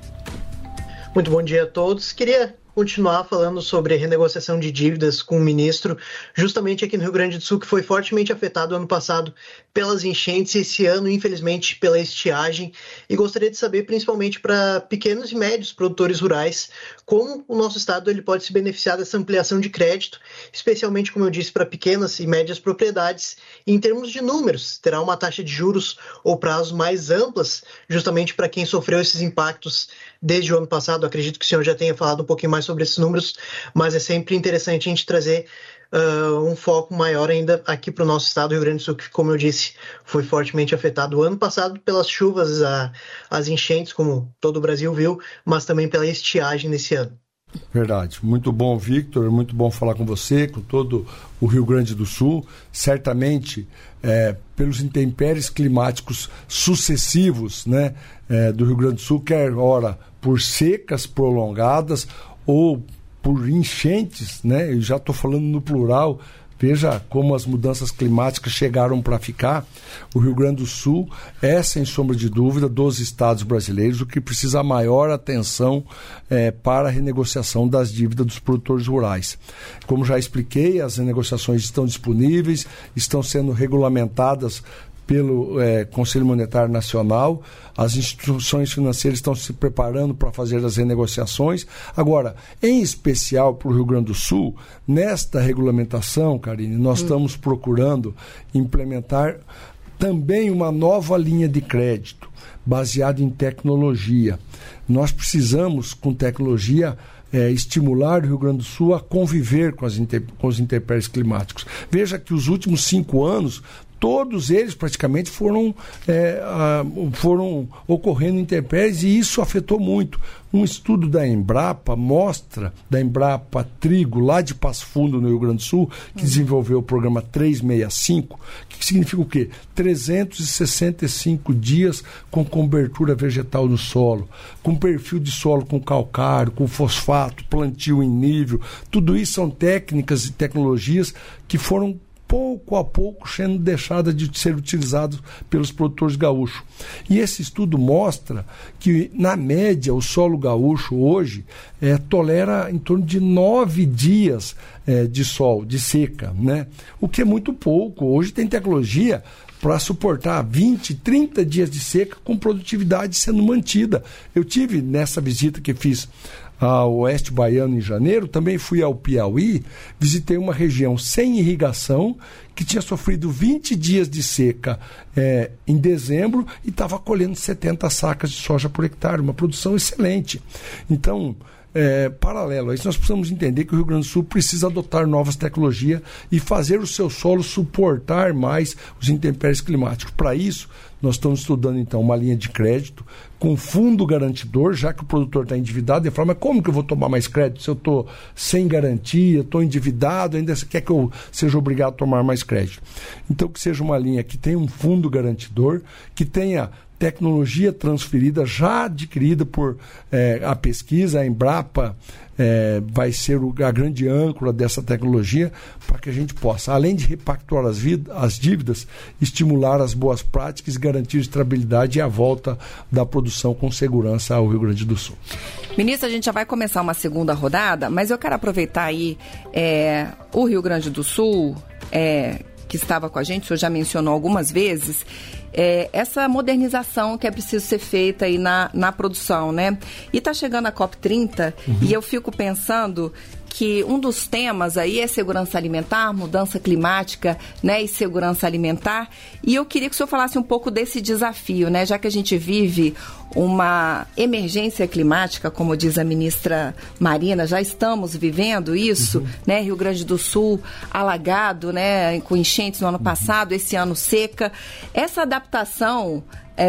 Muito bom dia a todos. Queria continuar falando sobre renegociação de dívidas com o ministro, justamente aqui no Rio Grande do Sul, que foi fortemente afetado ano passado pelas enchentes e esse ano, infelizmente, pela estiagem. E gostaria de saber, principalmente para pequenos e médios produtores rurais, como o nosso estado ele pode se beneficiar dessa ampliação de crédito, especialmente, como eu disse, para pequenas e médias propriedades. E em termos de números, terá uma taxa de juros ou prazos mais amplas, justamente para quem sofreu esses impactos desde o ano passado. Acredito que o senhor já tenha falado um pouquinho mais sobre esses números, mas é sempre interessante a gente trazer um foco maior ainda aqui para o nosso estado, Rio Grande do Sul, que, como eu disse, foi fortemente afetado o ano passado pelas chuvas, as enchentes, como todo o Brasil viu, mas também pela estiagem nesse ano. Verdade. Muito bom, Victor. Muito bom falar com você, com todo o Rio Grande do Sul. Certamente, pelos intempéries climáticos sucessivos, do Rio Grande do Sul, quer ora por secas prolongadas ou por enchentes, eu já estou falando no plural. Veja como as mudanças climáticas chegaram para ficar. O Rio Grande do Sul é, sem sombra de dúvida, dos estados brasileiros, o que precisa maior atenção para a renegociação das dívidas dos produtores rurais. Como já expliquei, as renegociações estão disponíveis, estão sendo regulamentadas pelo Conselho Monetário Nacional, as instituições financeiras estão se preparando para fazer as renegociações. Agora, em especial para o Rio Grande do Sul, nesta regulamentação, Karine, nós estamos procurando implementar também uma nova linha de crédito baseada em tecnologia. Nós precisamos, com tecnologia, estimular o Rio Grande do Sul a conviver com os intempéries climáticos. Veja que os últimos 5 anos, todos eles praticamente foram ocorrendo intempéries e isso afetou muito. Um estudo da Embrapa da Embrapa Trigo, lá de Passo Fundo, no Rio Grande do Sul, que desenvolveu o programa 365, que significa o quê? 365 dias com cobertura vegetal no solo, com perfil de solo com calcário, com fosfato, plantio em nível. Tudo isso são técnicas e tecnologias que foram pouco a pouco sendo deixada de ser utilizado pelos produtores gaúchos. E esse estudo mostra que, na média, o solo gaúcho hoje tolera em torno de 9 dias de sol, de seca, né? O que é muito pouco. Hoje tem tecnologia para suportar 20, 30 dias de seca com produtividade sendo mantida. Eu tive nessa visita que fiz ao Oeste Baiano em janeiro, também fui ao Piauí, visitei uma região sem irrigação, que tinha sofrido 20 dias de seca em dezembro e estava colhendo 70 sacas de soja por hectare, uma produção excelente. Então, paralelo a isso, nós precisamos entender que o Rio Grande do Sul precisa adotar novas tecnologias e fazer o seu solo suportar mais os intempéries climáticos. Para isso, nós estamos estudando, então, uma linha de crédito com fundo garantidor, já que o produtor está endividado. Ele fala, mas como que eu vou tomar mais crédito se eu estou sem garantia, estou endividado, ainda quer que eu seja obrigado a tomar mais crédito? Então, que seja uma linha que tenha um fundo garantidor, que tenha tecnologia transferida, já adquirida por a pesquisa, a Embrapa vai ser a grande âncora dessa tecnologia, para que a gente possa, além de repactuar as dívidas, estimular as boas práticas, garantir estabilidade e a volta da produção com segurança ao Rio Grande do Sul. Ministro, a gente já vai começar uma segunda rodada, mas eu quero aproveitar aí o Rio Grande do Sul, que estava com a gente, o senhor já mencionou algumas vezes, essa modernização que é preciso ser feita aí na produção, né? E está chegando a COP30 e eu fico pensando que um dos temas aí é segurança alimentar, mudança climática, né, e segurança alimentar. E eu queria que o senhor falasse um pouco desse desafio, né, já que a gente vive uma emergência climática, como diz a ministra Marina, já estamos vivendo isso, né, Rio Grande do Sul alagado, né, com enchentes no ano passado, esse ano seca. Essa adaptação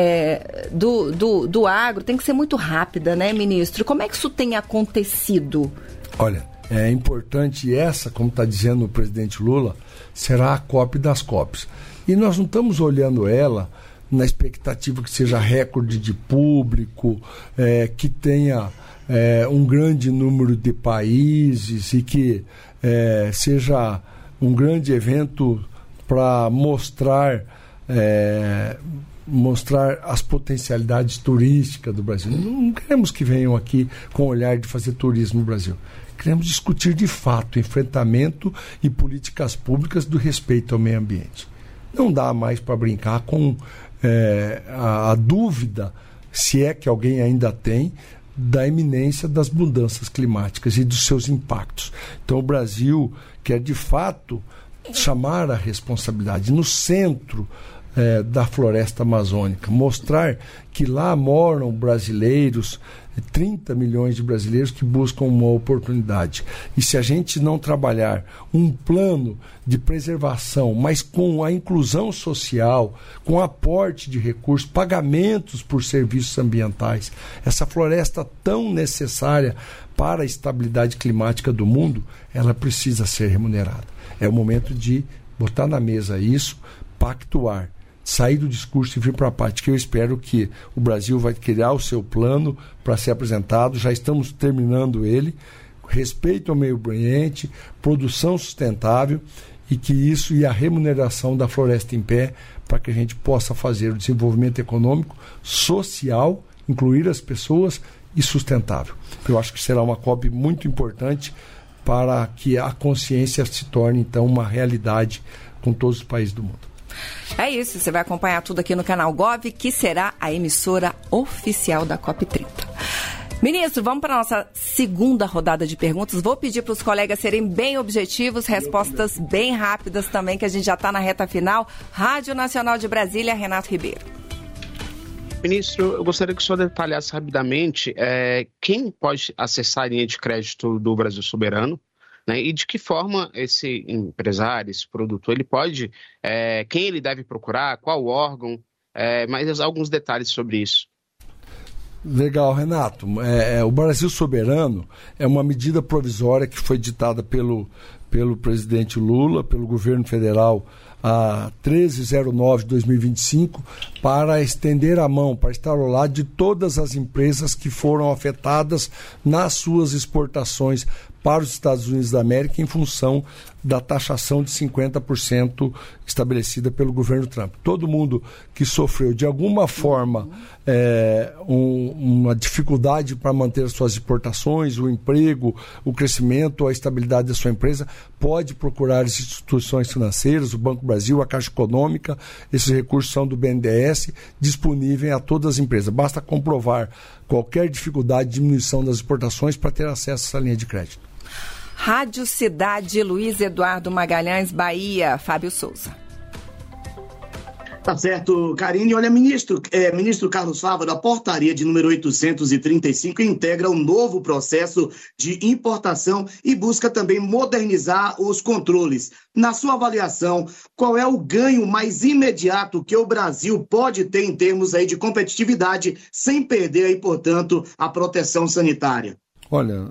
do agro tem que ser muito rápida, né, ministro? Como é que isso tem acontecido? Olha, é importante como está dizendo o presidente Lula, será a COP das COPs. E nós não estamos olhando ela na expectativa que seja recorde de público, que tenha um grande número de países e que seja um grande evento para mostrar as potencialidades turísticas do Brasil. Não queremos que venham aqui com o olhar de fazer turismo no Brasil. Queremos discutir de fato enfrentamento e políticas públicas do respeito ao meio ambiente. Não dá mais para brincar com a dúvida, se é que alguém ainda tem, da iminência das mudanças climáticas e dos seus impactos. Então o Brasil quer de fato chamar a responsabilidade no centro da floresta amazônica, mostrar que lá moram brasileiros, 30 milhões de brasileiros que buscam uma oportunidade. E se a gente não trabalhar um plano de preservação, mas com a inclusão social, com aporte de recursos, pagamentos por serviços ambientais, essa floresta tão necessária para a estabilidade climática do mundo, ela precisa ser remunerada. É o momento de botar na mesa isso, pactuar, sair do discurso e vir para a parte, que eu espero que o Brasil vai criar o seu plano para ser apresentado, já estamos terminando ele, respeito ao meio ambiente, produção sustentável, e que isso e a remuneração da floresta em pé, para que a gente possa fazer o desenvolvimento econômico, social, incluir as pessoas e sustentável. Eu acho que será uma COP muito importante para que a consciência se torne, então, uma realidade com todos os países do mundo. É isso, você vai acompanhar tudo aqui no canal Gov, que será a emissora oficial da COP30. Ministro, vamos para a nossa segunda rodada de perguntas. Vou pedir para os colegas serem bem objetivos, respostas bem rápidas também, que a gente já está na reta final. Rádio Nacional de Brasília, Renato Ribeiro. Ministro, eu gostaria que o senhor detalhasse rapidamente quem pode acessar a linha de crédito do Brasil Soberano, né, e de que forma esse empresário, esse produtor, ele pode, quem ele deve procurar, qual órgão, mais alguns detalhes sobre isso. Legal, Renato. O Brasil Soberano é uma medida provisória que foi ditada pelo presidente Lula, pelo governo federal, a 1309 de 2025, para estender a mão, para estar ao lado de todas as empresas que foram afetadas nas suas exportações para os Estados Unidos da América em função da taxação de 50% estabelecida pelo governo Trump. Todo mundo que sofreu de alguma forma uma dificuldade para manter as suas exportações, o emprego, o crescimento, a estabilidade da sua empresa, pode procurar as instituições financeiras, o Banco Brasil, a Caixa Econômica. Esses recursos são do BNDES, disponíveis a todas as empresas. Basta comprovar qualquer dificuldade de diminuição das exportações para ter acesso a essa linha de crédito. Rádio Cidade, Luiz Eduardo Magalhães, Bahia, Fábio Souza. Tá certo, Karine. Olha, ministro Carlos Fávaro, a portaria de número 835 integra um novo processo de importação e busca também modernizar os controles. Na sua avaliação, qual é o ganho mais imediato que o Brasil pode ter em termos aí de competitividade, sem perder aí, portanto, a proteção sanitária? Olha,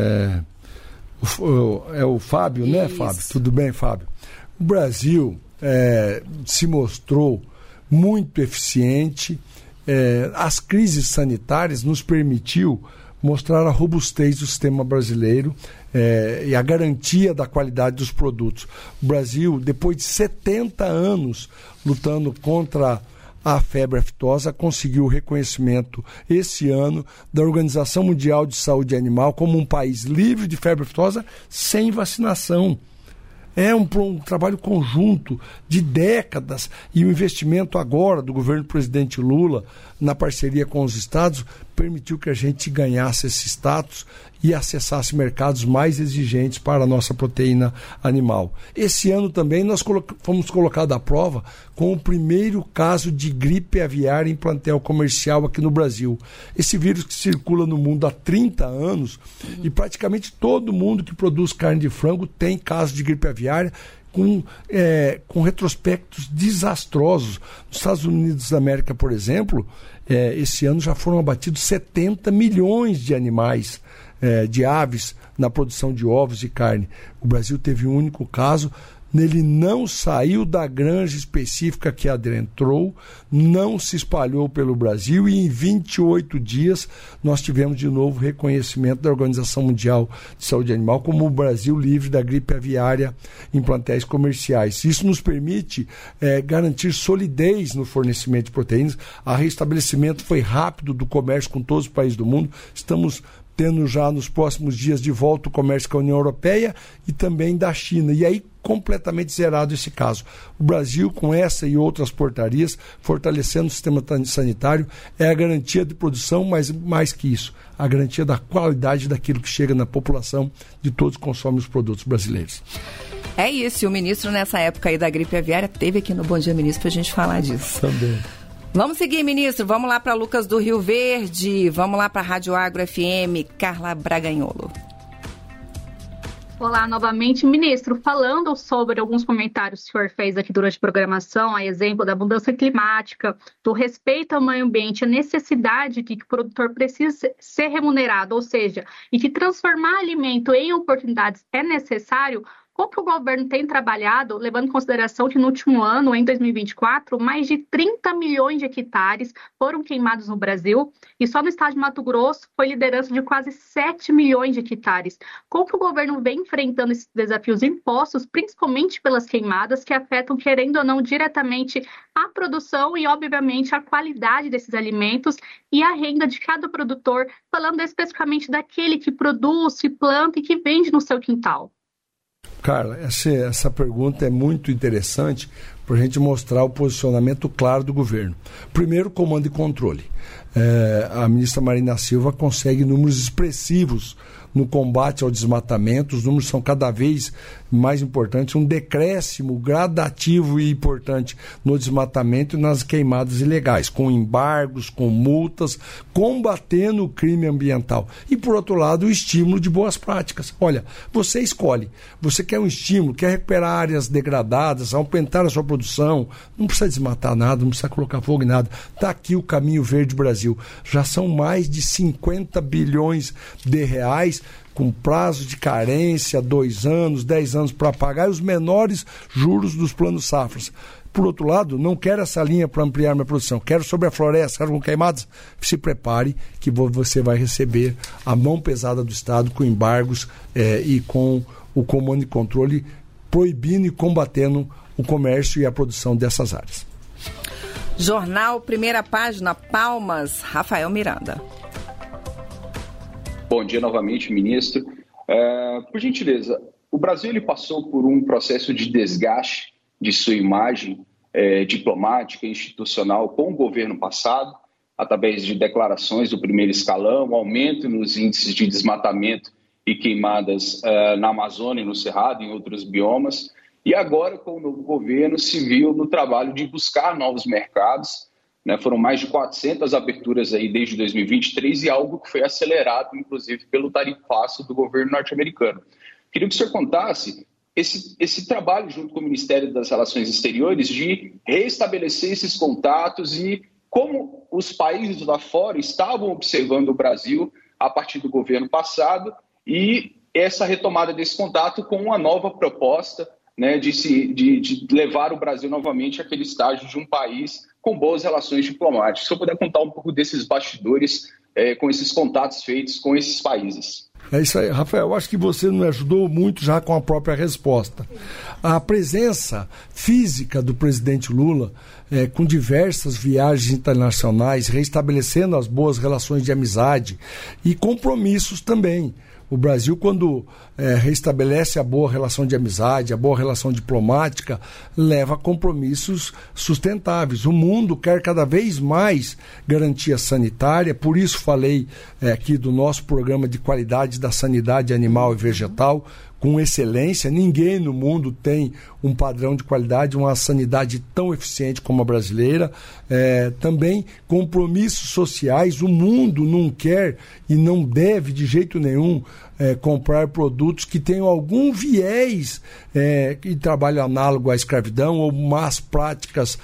é o Fábio, né, Fábio? Tudo bem, Fábio? O Brasil se mostrou muito eficiente. As crises sanitárias nos permitiu mostrar a robustez do sistema brasileiro e a garantia da qualidade dos produtos. O Brasil, depois de 70 anos lutando contra a febre aftosa, conseguiu o reconhecimento esse ano da Organização Mundial de Saúde Animal como um país livre de febre aftosa sem vacinação. É um trabalho conjunto de décadas e o investimento agora do governo do presidente Lula na parceria com os estados permitiu que a gente ganhasse esse status e acessasse mercados mais exigentes para a nossa proteína animal. Esse ano também nós fomos colocados à prova com o primeiro caso de gripe aviária em plantel comercial aqui no Brasil. Esse vírus que circula no mundo há 30 anos e praticamente todo mundo que produz carne de frango tem caso de gripe aviária com retrospectos desastrosos. Nos Estados Unidos da América, por exemplo, esse ano já foram abatidos 70 milhões de animais, de aves, na produção de ovos e carne. O Brasil teve um único caso. Ele não saiu da granja específica que adentrou, não se espalhou pelo Brasil e em 28 dias nós tivemos de novo reconhecimento da Organização Mundial de Saúde Animal como o Brasil livre da gripe aviária em plantéis comerciais. Isso nos permite garantir solidez no fornecimento de proteínas. O restabelecimento foi rápido do comércio com todos os países do mundo. Estamos tendo já nos próximos dias de volta o comércio com a União Europeia e também da China. E aí, completamente zerado esse caso. O Brasil, com essa e outras portarias, fortalecendo o sistema sanitário, é a garantia de produção, mas mais que isso, a garantia da qualidade daquilo que chega na população, de todos que consomem os produtos brasileiros. É isso, e o ministro, nessa época aí da gripe aviária, teve aqui no Bom Dia Ministro para a gente falar disso. Também. Vamos seguir, ministro. Vamos lá para Lucas do Rio Verde. Vamos lá para a Rádio Agro FM, Carla Braganholo. Olá, novamente, ministro. Falando sobre alguns comentários que o senhor fez aqui durante a programação, a exemplo da mudança climática, do respeito ao meio ambiente, a necessidade de que o produtor precisa ser remunerado, ou seja, e que transformar alimento em oportunidades é necessário. Como o governo tem trabalhado, levando em consideração que no último ano, em 2024, mais de 30 milhões de hectares foram queimados no Brasil e só no estado de Mato Grosso foi liderança de quase 7 milhões de hectares. Como o governo vem enfrentando esses desafios impostos, principalmente pelas queimadas, que afetam, querendo ou não, diretamente a produção e, obviamente, a qualidade desses alimentos e a renda de cada produtor, falando especificamente daquele que produz, que planta e que vende no seu quintal? Carla, essa pergunta é muito interessante para a gente mostrar o posicionamento claro do governo. Primeiro, comando e controle. A ministra Marina Silva consegue números expressivos no combate ao desmatamento. Os números são cada vez mais importantes, um decréscimo gradativo e importante no desmatamento e nas queimadas ilegais, com embargos, com multas, combatendo o crime ambiental. E, por outro lado, o estímulo de boas práticas. Olha, você escolhe. Você quer um estímulo, quer recuperar áreas degradadas, aumentar a sua produção, não precisa desmatar nada, não precisa colocar fogo em nada. Está aqui o Caminho Verde Brasil. Já são mais de 50 bilhões de reais com prazo de carência, 2 anos, 10 anos para pagar os menores juros dos planos safras. Por outro lado, não quero essa linha para ampliar minha produção, quero sobre a floresta, quero com queimadas. Se prepare que você vai receber a mão pesada do Estado com embargos e com o comando e controle proibindo e combatendo o comércio e a produção dessas áreas. Jornal Primeira Página, Palmas, Rafael Miranda. Bom dia novamente, ministro. Por gentileza, o Brasil ele passou por um processo de desgaste de sua imagem diplomática e institucional com o governo passado, através de declarações do primeiro escalão, aumento nos índices de desmatamento e queimadas na Amazônia, no Cerrado e em outros biomas. E agora, com o novo governo, se viu no trabalho de buscar novos mercados, né? Foram mais de 400 aberturas aí desde 2023 e algo que foi acelerado, inclusive, pelo tarifaço do governo norte-americano. Queria que o senhor contasse esse trabalho junto com o Ministério das Relações Exteriores de restabelecer esses contatos e como os países lá fora estavam observando o Brasil a partir do governo passado e essa retomada desse contato com uma nova proposta, né, de levar o Brasil novamente àquele estágio de um país com boas relações diplomáticas. Se eu puder contar um pouco desses bastidores com esses contatos feitos com esses países. É isso aí, Rafael. Eu acho que você nos ajudou muito já com a própria resposta. A presença física do presidente Lula, com diversas viagens internacionais, restabelecendo as boas relações de amizade e compromissos também. O Brasil, quando restabelece a boa relação de amizade, a boa relação diplomática, leva a compromissos sustentáveis. O mundo quer cada vez mais garantia sanitária, por isso falei aqui do nosso programa de qualidade da sanidade animal e vegetal, com excelência. Ninguém no mundo tem um padrão de qualidade, uma sanidade tão eficiente como a brasileira. Também compromissos sociais. O mundo não quer e não deve de jeito nenhum comprar produtos que tenham algum viés e trabalho análogo à escravidão ou más práticas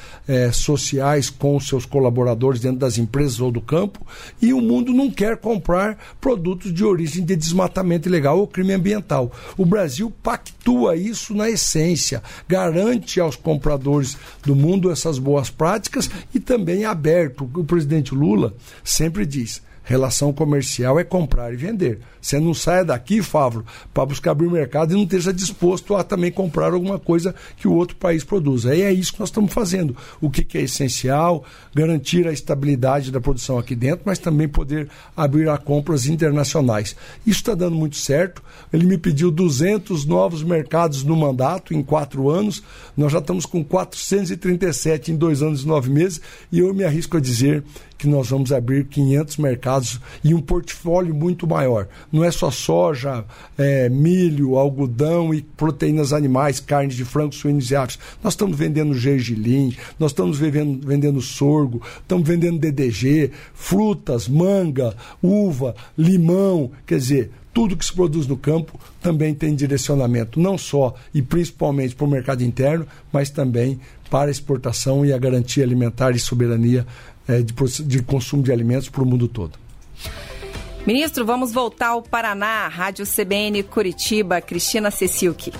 sociais com os seus colaboradores dentro das empresas ou do campo. E o mundo não quer comprar produtos de origem de desmatamento ilegal ou crime ambiental. O Brasil pactua isso na essência, garante aos compradores do mundo essas boas práticas e também é aberto. O presidente Lula sempre diz: relação comercial é comprar e vender. Você não saia daqui, Fávaro, para buscar abrir o mercado e não esteja disposto a também comprar alguma coisa que o outro país produza. E é isso que nós estamos fazendo. O que é essencial, garantir a estabilidade da produção aqui dentro, mas também poder abrir a compras internacionais. Isso está dando muito certo. Ele me pediu 200 novos mercados no mandato, em 4 anos. Nós já estamos com 437 em 2 anos e 9 meses. E eu me arrisco a dizer que nós vamos abrir 500 mercados e um portfólio muito maior. Não é só soja, milho, algodão e proteínas animais, carne de frango, suínos e aves. Nós estamos vendendo gergelim, nós estamos vendendo sorgo, estamos vendendo DDG, frutas, manga, uva, limão, quer dizer, tudo que se produz no campo também tem direcionamento, não só e principalmente para o mercado interno, mas também para a exportação e a garantia alimentar e soberania de consumo de alimentos para o mundo todo. Ministro, vamos voltar ao Paraná, Rádio CBN Curitiba, Cristina Cecilque.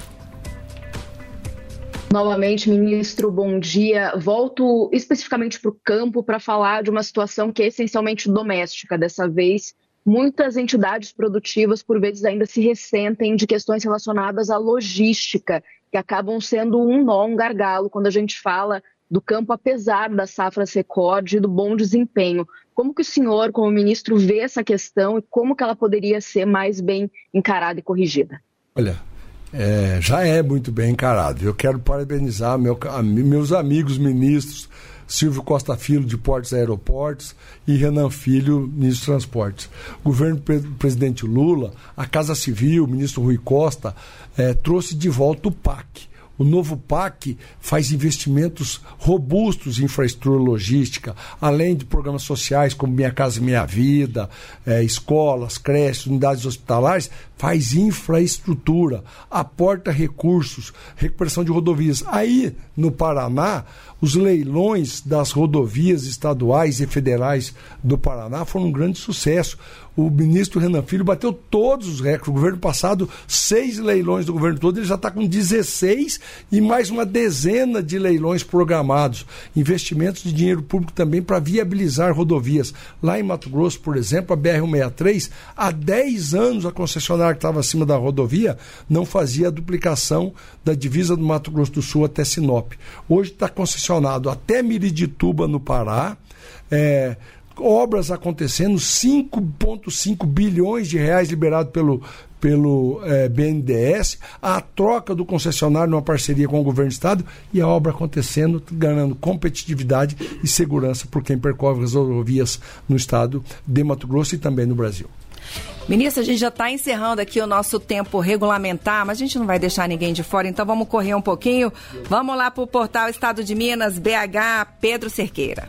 Novamente, ministro, bom dia. Volto especificamente para o campo para falar de uma situação que é essencialmente doméstica. Dessa vez, muitas entidades produtivas, por vezes, ainda se ressentem de questões relacionadas à logística, que acabam sendo um nó, um gargalo, quando a gente fala do campo, apesar das safras recorde e do bom desempenho. Como que o senhor, como ministro, vê essa questão e como que ela poderia ser mais bem encarada e corrigida? Olha, já é muito bem encarado. Eu quero parabenizar meus amigos ministros, Silvio Costa Filho, de Portos e Aeroportos, e Renan Filho, ministro de Transportes. O governo do presidente Lula, a Casa Civil, o ministro Rui Costa, trouxe de volta o PAC. O novo PAC faz investimentos robustos em infraestrutura logística, além de programas sociais como Minha Casa Minha Vida, escolas, creches, unidades hospitalares, faz infraestrutura, aporta recursos, recuperação de rodovias. Aí, no Paraná, os leilões das rodovias estaduais e federais do Paraná foram um grande sucesso. O ministro Renan Filho bateu todos os recordes. O governo passado, 6 leilões do governo todo, ele já está com 16 e mais uma dezena de leilões programados. Investimentos de dinheiro público também para viabilizar rodovias. Lá em Mato Grosso, por exemplo, a BR-163, há 10 anos a concessionária concessionária que estava acima da rodovia não fazia a duplicação da divisa do Mato Grosso do Sul até Sinop. Hoje está concessionado até Miritituba, no Pará, obras acontecendo, 5,5 bilhões de reais liberados pelo BNDES, a troca do concessionário numa parceria com o governo do estado e a obra acontecendo, ganhando competitividade e segurança por quem percorre as rodovias no estado de Mato Grosso e também no Brasil. Ministro, a gente já está encerrando aqui o nosso tempo regulamentar, mas a gente não vai deixar ninguém de fora, então vamos correr um pouquinho. Vamos lá para o portal Estado de Minas, BH, Pedro Cerqueira.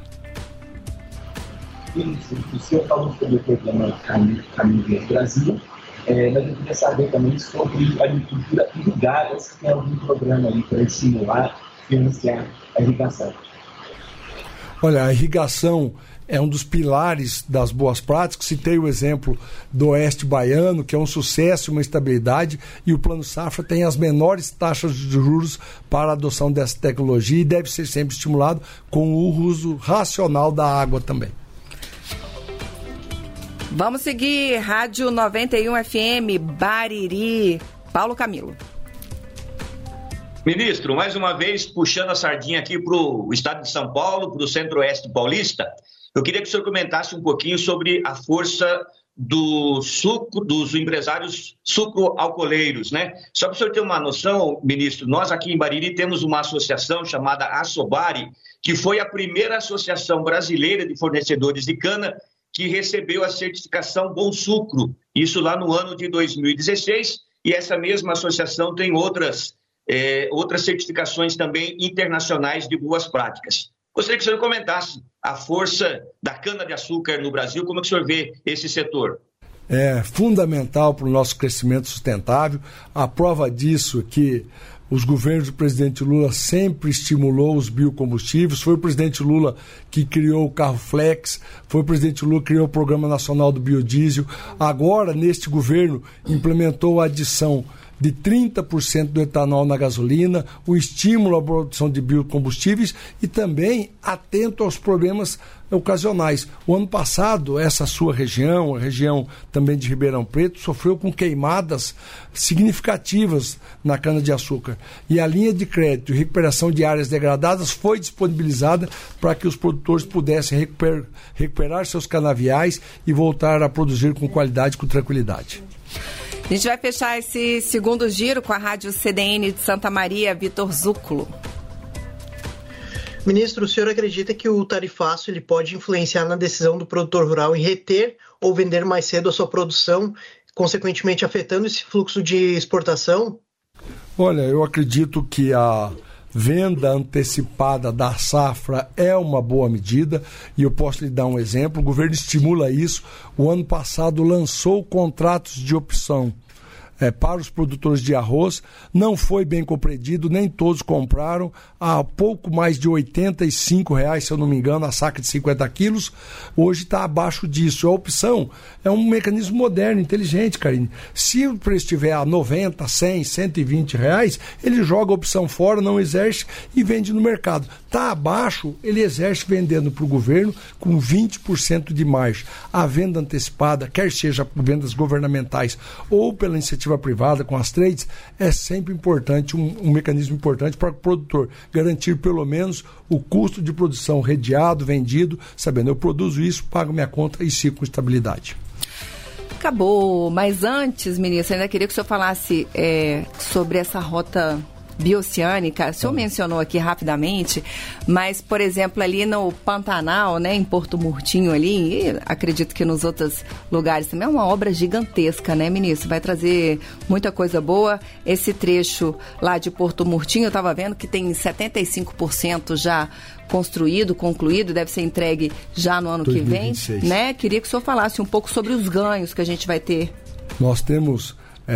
O senhor falou sobre o programa Caminho Brasil, mas eu queria saber também sobre a agricultura irrigada, se tem algum programa aí para estimular, financiar a irrigação. Olha, a irrigação é um dos pilares das boas práticas. Citei o exemplo do Oeste Baiano, que é um sucesso e uma estabilidade, e o Plano Safra tem as menores taxas de juros para a adoção dessa tecnologia e deve ser sempre estimulado com o uso racional da água também. Vamos seguir, Rádio 91 FM, Bariri, Paulo Camilo. Ministro, mais uma vez puxando a sardinha aqui para o estado de São Paulo, para o centro-oeste paulista, eu queria que o senhor comentasse um pouquinho sobre a força dos empresários sucroalcooleiros, né? Só para o senhor ter uma noção, ministro, nós aqui em Bariri temos uma associação chamada Assobari, que foi a primeira associação brasileira de fornecedores de cana que recebeu a certificação Bom Sucro, isso lá no ano de 2016, e essa mesma associação tem outras certificações também internacionais de boas práticas. Gostaria que o senhor comentasse a força da cana-de-açúcar no Brasil, como é que o senhor vê esse setor? É fundamental para o nosso crescimento sustentável. A prova disso é que os governos do presidente Lula sempre estimulou os biocombustíveis. Foi o presidente Lula que criou o carro flex, foi o presidente Lula que criou o Programa Nacional do Biodiesel. Agora, neste governo, implementou a adição de 30% do etanol na gasolina, o estímulo à produção de biocombustíveis e também atento aos problemas ocasionais. O ano passado, essa sua região, a região também de Ribeirão Preto, sofreu com queimadas significativas na cana-de-açúcar. E a linha de crédito e recuperação de áreas degradadas foi disponibilizada para que os produtores pudessem recuperar seus canaviais e voltar a produzir com qualidade e com tranquilidade. A gente vai fechar esse segundo giro com a Rádio CDN de Santa Maria, Vitor Zúculo. Ministro, o senhor acredita que o tarifaço ele pode influenciar na decisão do produtor rural em reter ou vender mais cedo a sua produção, consequentemente afetando esse fluxo de exportação? Olha, eu acredito que a venda antecipada da safra é uma boa medida e eu posso lhe dar um exemplo. O governo estimula isso. O ano passado lançou contratos de opção para os produtores de arroz, não foi bem compreendido, nem todos compraram, a pouco mais de R$85, se eu não me engano, a saca de 50 quilos, hoje está abaixo disso. A opção é um mecanismo moderno, inteligente, Karine. Se o preço estiver a 90, 100, 120 reais, ele joga a opção fora, não exerce e vende no mercado. Está abaixo, ele exerce vendendo para o governo com 20% de margem. A venda antecipada, quer seja por vendas governamentais ou pela iniciativa privada com as trades, é sempre importante, um mecanismo importante para o produtor garantir pelo menos o custo de produção redeado, vendido, sabendo, eu produzo isso, pago minha conta e sigo com estabilidade. Acabou, mas antes, ministro, ainda queria que o senhor falasse sobre essa rota bioceânica. O senhor mencionou aqui rapidamente, mas, por exemplo, ali no Pantanal, né, em Porto Murtinho ali, e acredito que nos outros lugares também, é uma obra gigantesca, né, ministro? Vai trazer muita coisa boa. Esse trecho lá de Porto Murtinho, eu estava vendo que tem 75% já construído, concluído, deve ser entregue já no ano 2026. Que vem, né? Queria que o senhor falasse um pouco sobre os ganhos que a gente vai ter. Nós temos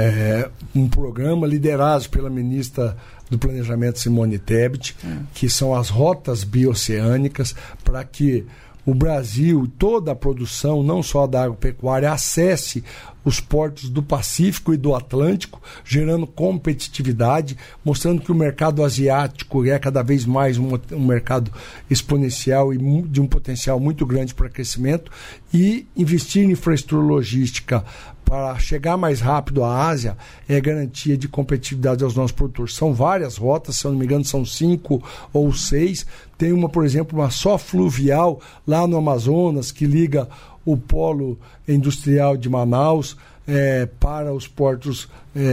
um programa liderado pela ministra do Planejamento, Simone Tebet, que são as rotas bioceânicas, para que o Brasil, toda a produção, não só da agropecuária, acesse os portos do Pacífico e do Atlântico, gerando competitividade, mostrando que o mercado asiático é cada vez mais um mercado exponencial e de um potencial muito grande para crescimento, e investir em infraestrutura logística para chegar mais rápido à Ásia é garantia de competitividade aos nossos produtores. São várias rotas, se eu não me engano são 5 ou 6. Tem uma, por exemplo, uma só fluvial lá no Amazonas que liga o polo industrial de Manaus para os portos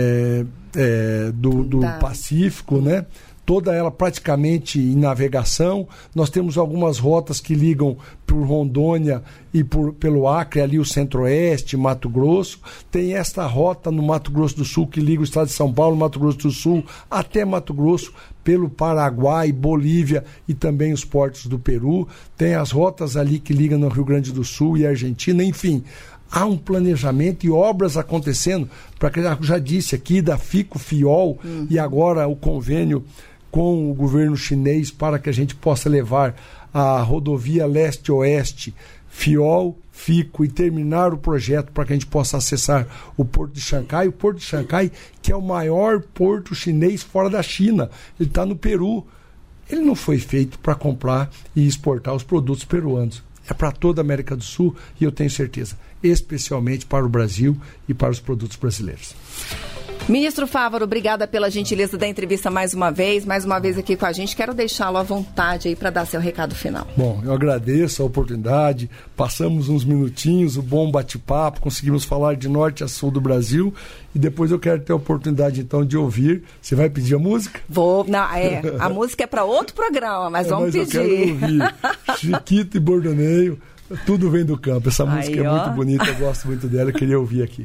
do Pacífico, né? Toda ela praticamente em navegação. Nós temos algumas rotas que ligam por Rondônia e pelo Acre, ali o Centro-Oeste, Mato Grosso. Tem esta rota no Mato Grosso do Sul que liga o estado de São Paulo, Mato Grosso do Sul, até Mato Grosso, pelo Paraguai, Bolívia e também os portos do Peru. Tem as rotas ali que ligam no Rio Grande do Sul e Argentina, enfim. Há um planejamento e obras acontecendo, para que eu já disse aqui, da FICO-FIOL e agora o convênio com o governo chinês para que a gente possa levar a rodovia leste-oeste, FIOL, FICO, e terminar o projeto para que a gente possa acessar o Porto de Xangai. O Porto de Xangai, que é o maior porto chinês fora da China, ele está no Peru. Ele não foi feito para comprar e exportar os produtos peruanos. É para toda a América do Sul e eu tenho certeza, especialmente para o Brasil e para os produtos brasileiros. Ministro Fávaro, obrigada pela gentileza da entrevista mais uma vez aqui com a gente. Quero deixá-lo à vontade aí para dar seu recado final. Bom, eu agradeço a oportunidade, passamos uns minutinhos, o bom bate-papo, conseguimos falar de norte a sul do Brasil e depois eu quero ter a oportunidade então de ouvir. Você vai pedir a música? Vou, não, a música é para outro programa, mas vamos pedir. Eu quero ouvir Chiquito e Bordoneio. Tudo vem do campo. Essa música é muito bonita, eu gosto muito dela, eu queria ouvir aqui.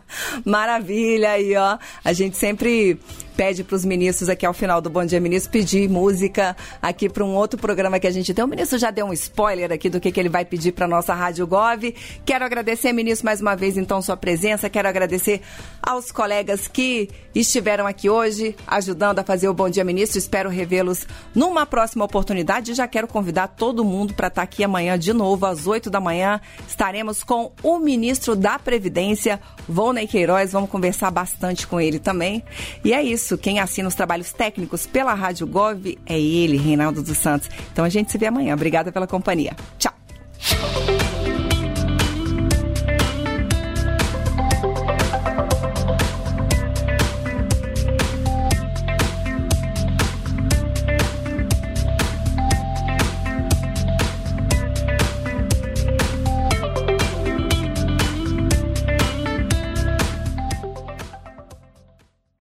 Maravilha, aí ó, a gente sempre pede para os ministros aqui ao final do Bom Dia Ministro pedir música aqui para um outro programa que a gente tem. O ministro já deu um spoiler aqui do que ele vai pedir para nossa Rádio Gov. Quero agradecer, ministro, mais uma vez então sua presença. Quero agradecer aos colegas que estiveram aqui hoje ajudando a fazer o Bom Dia Ministro. Espero revê-los numa próxima oportunidade. Já quero convidar todo mundo para estar aqui amanhã de novo às 8 da manhã. Estaremos com o ministro da Previdência, Volney Queiroz. Vamos conversar bastante com ele também. E é isso. Quem assina os trabalhos técnicos pela Rádio Gov é ele, Reinaldo dos Santos. Então a gente se vê amanhã. Obrigada pela companhia. Tchau.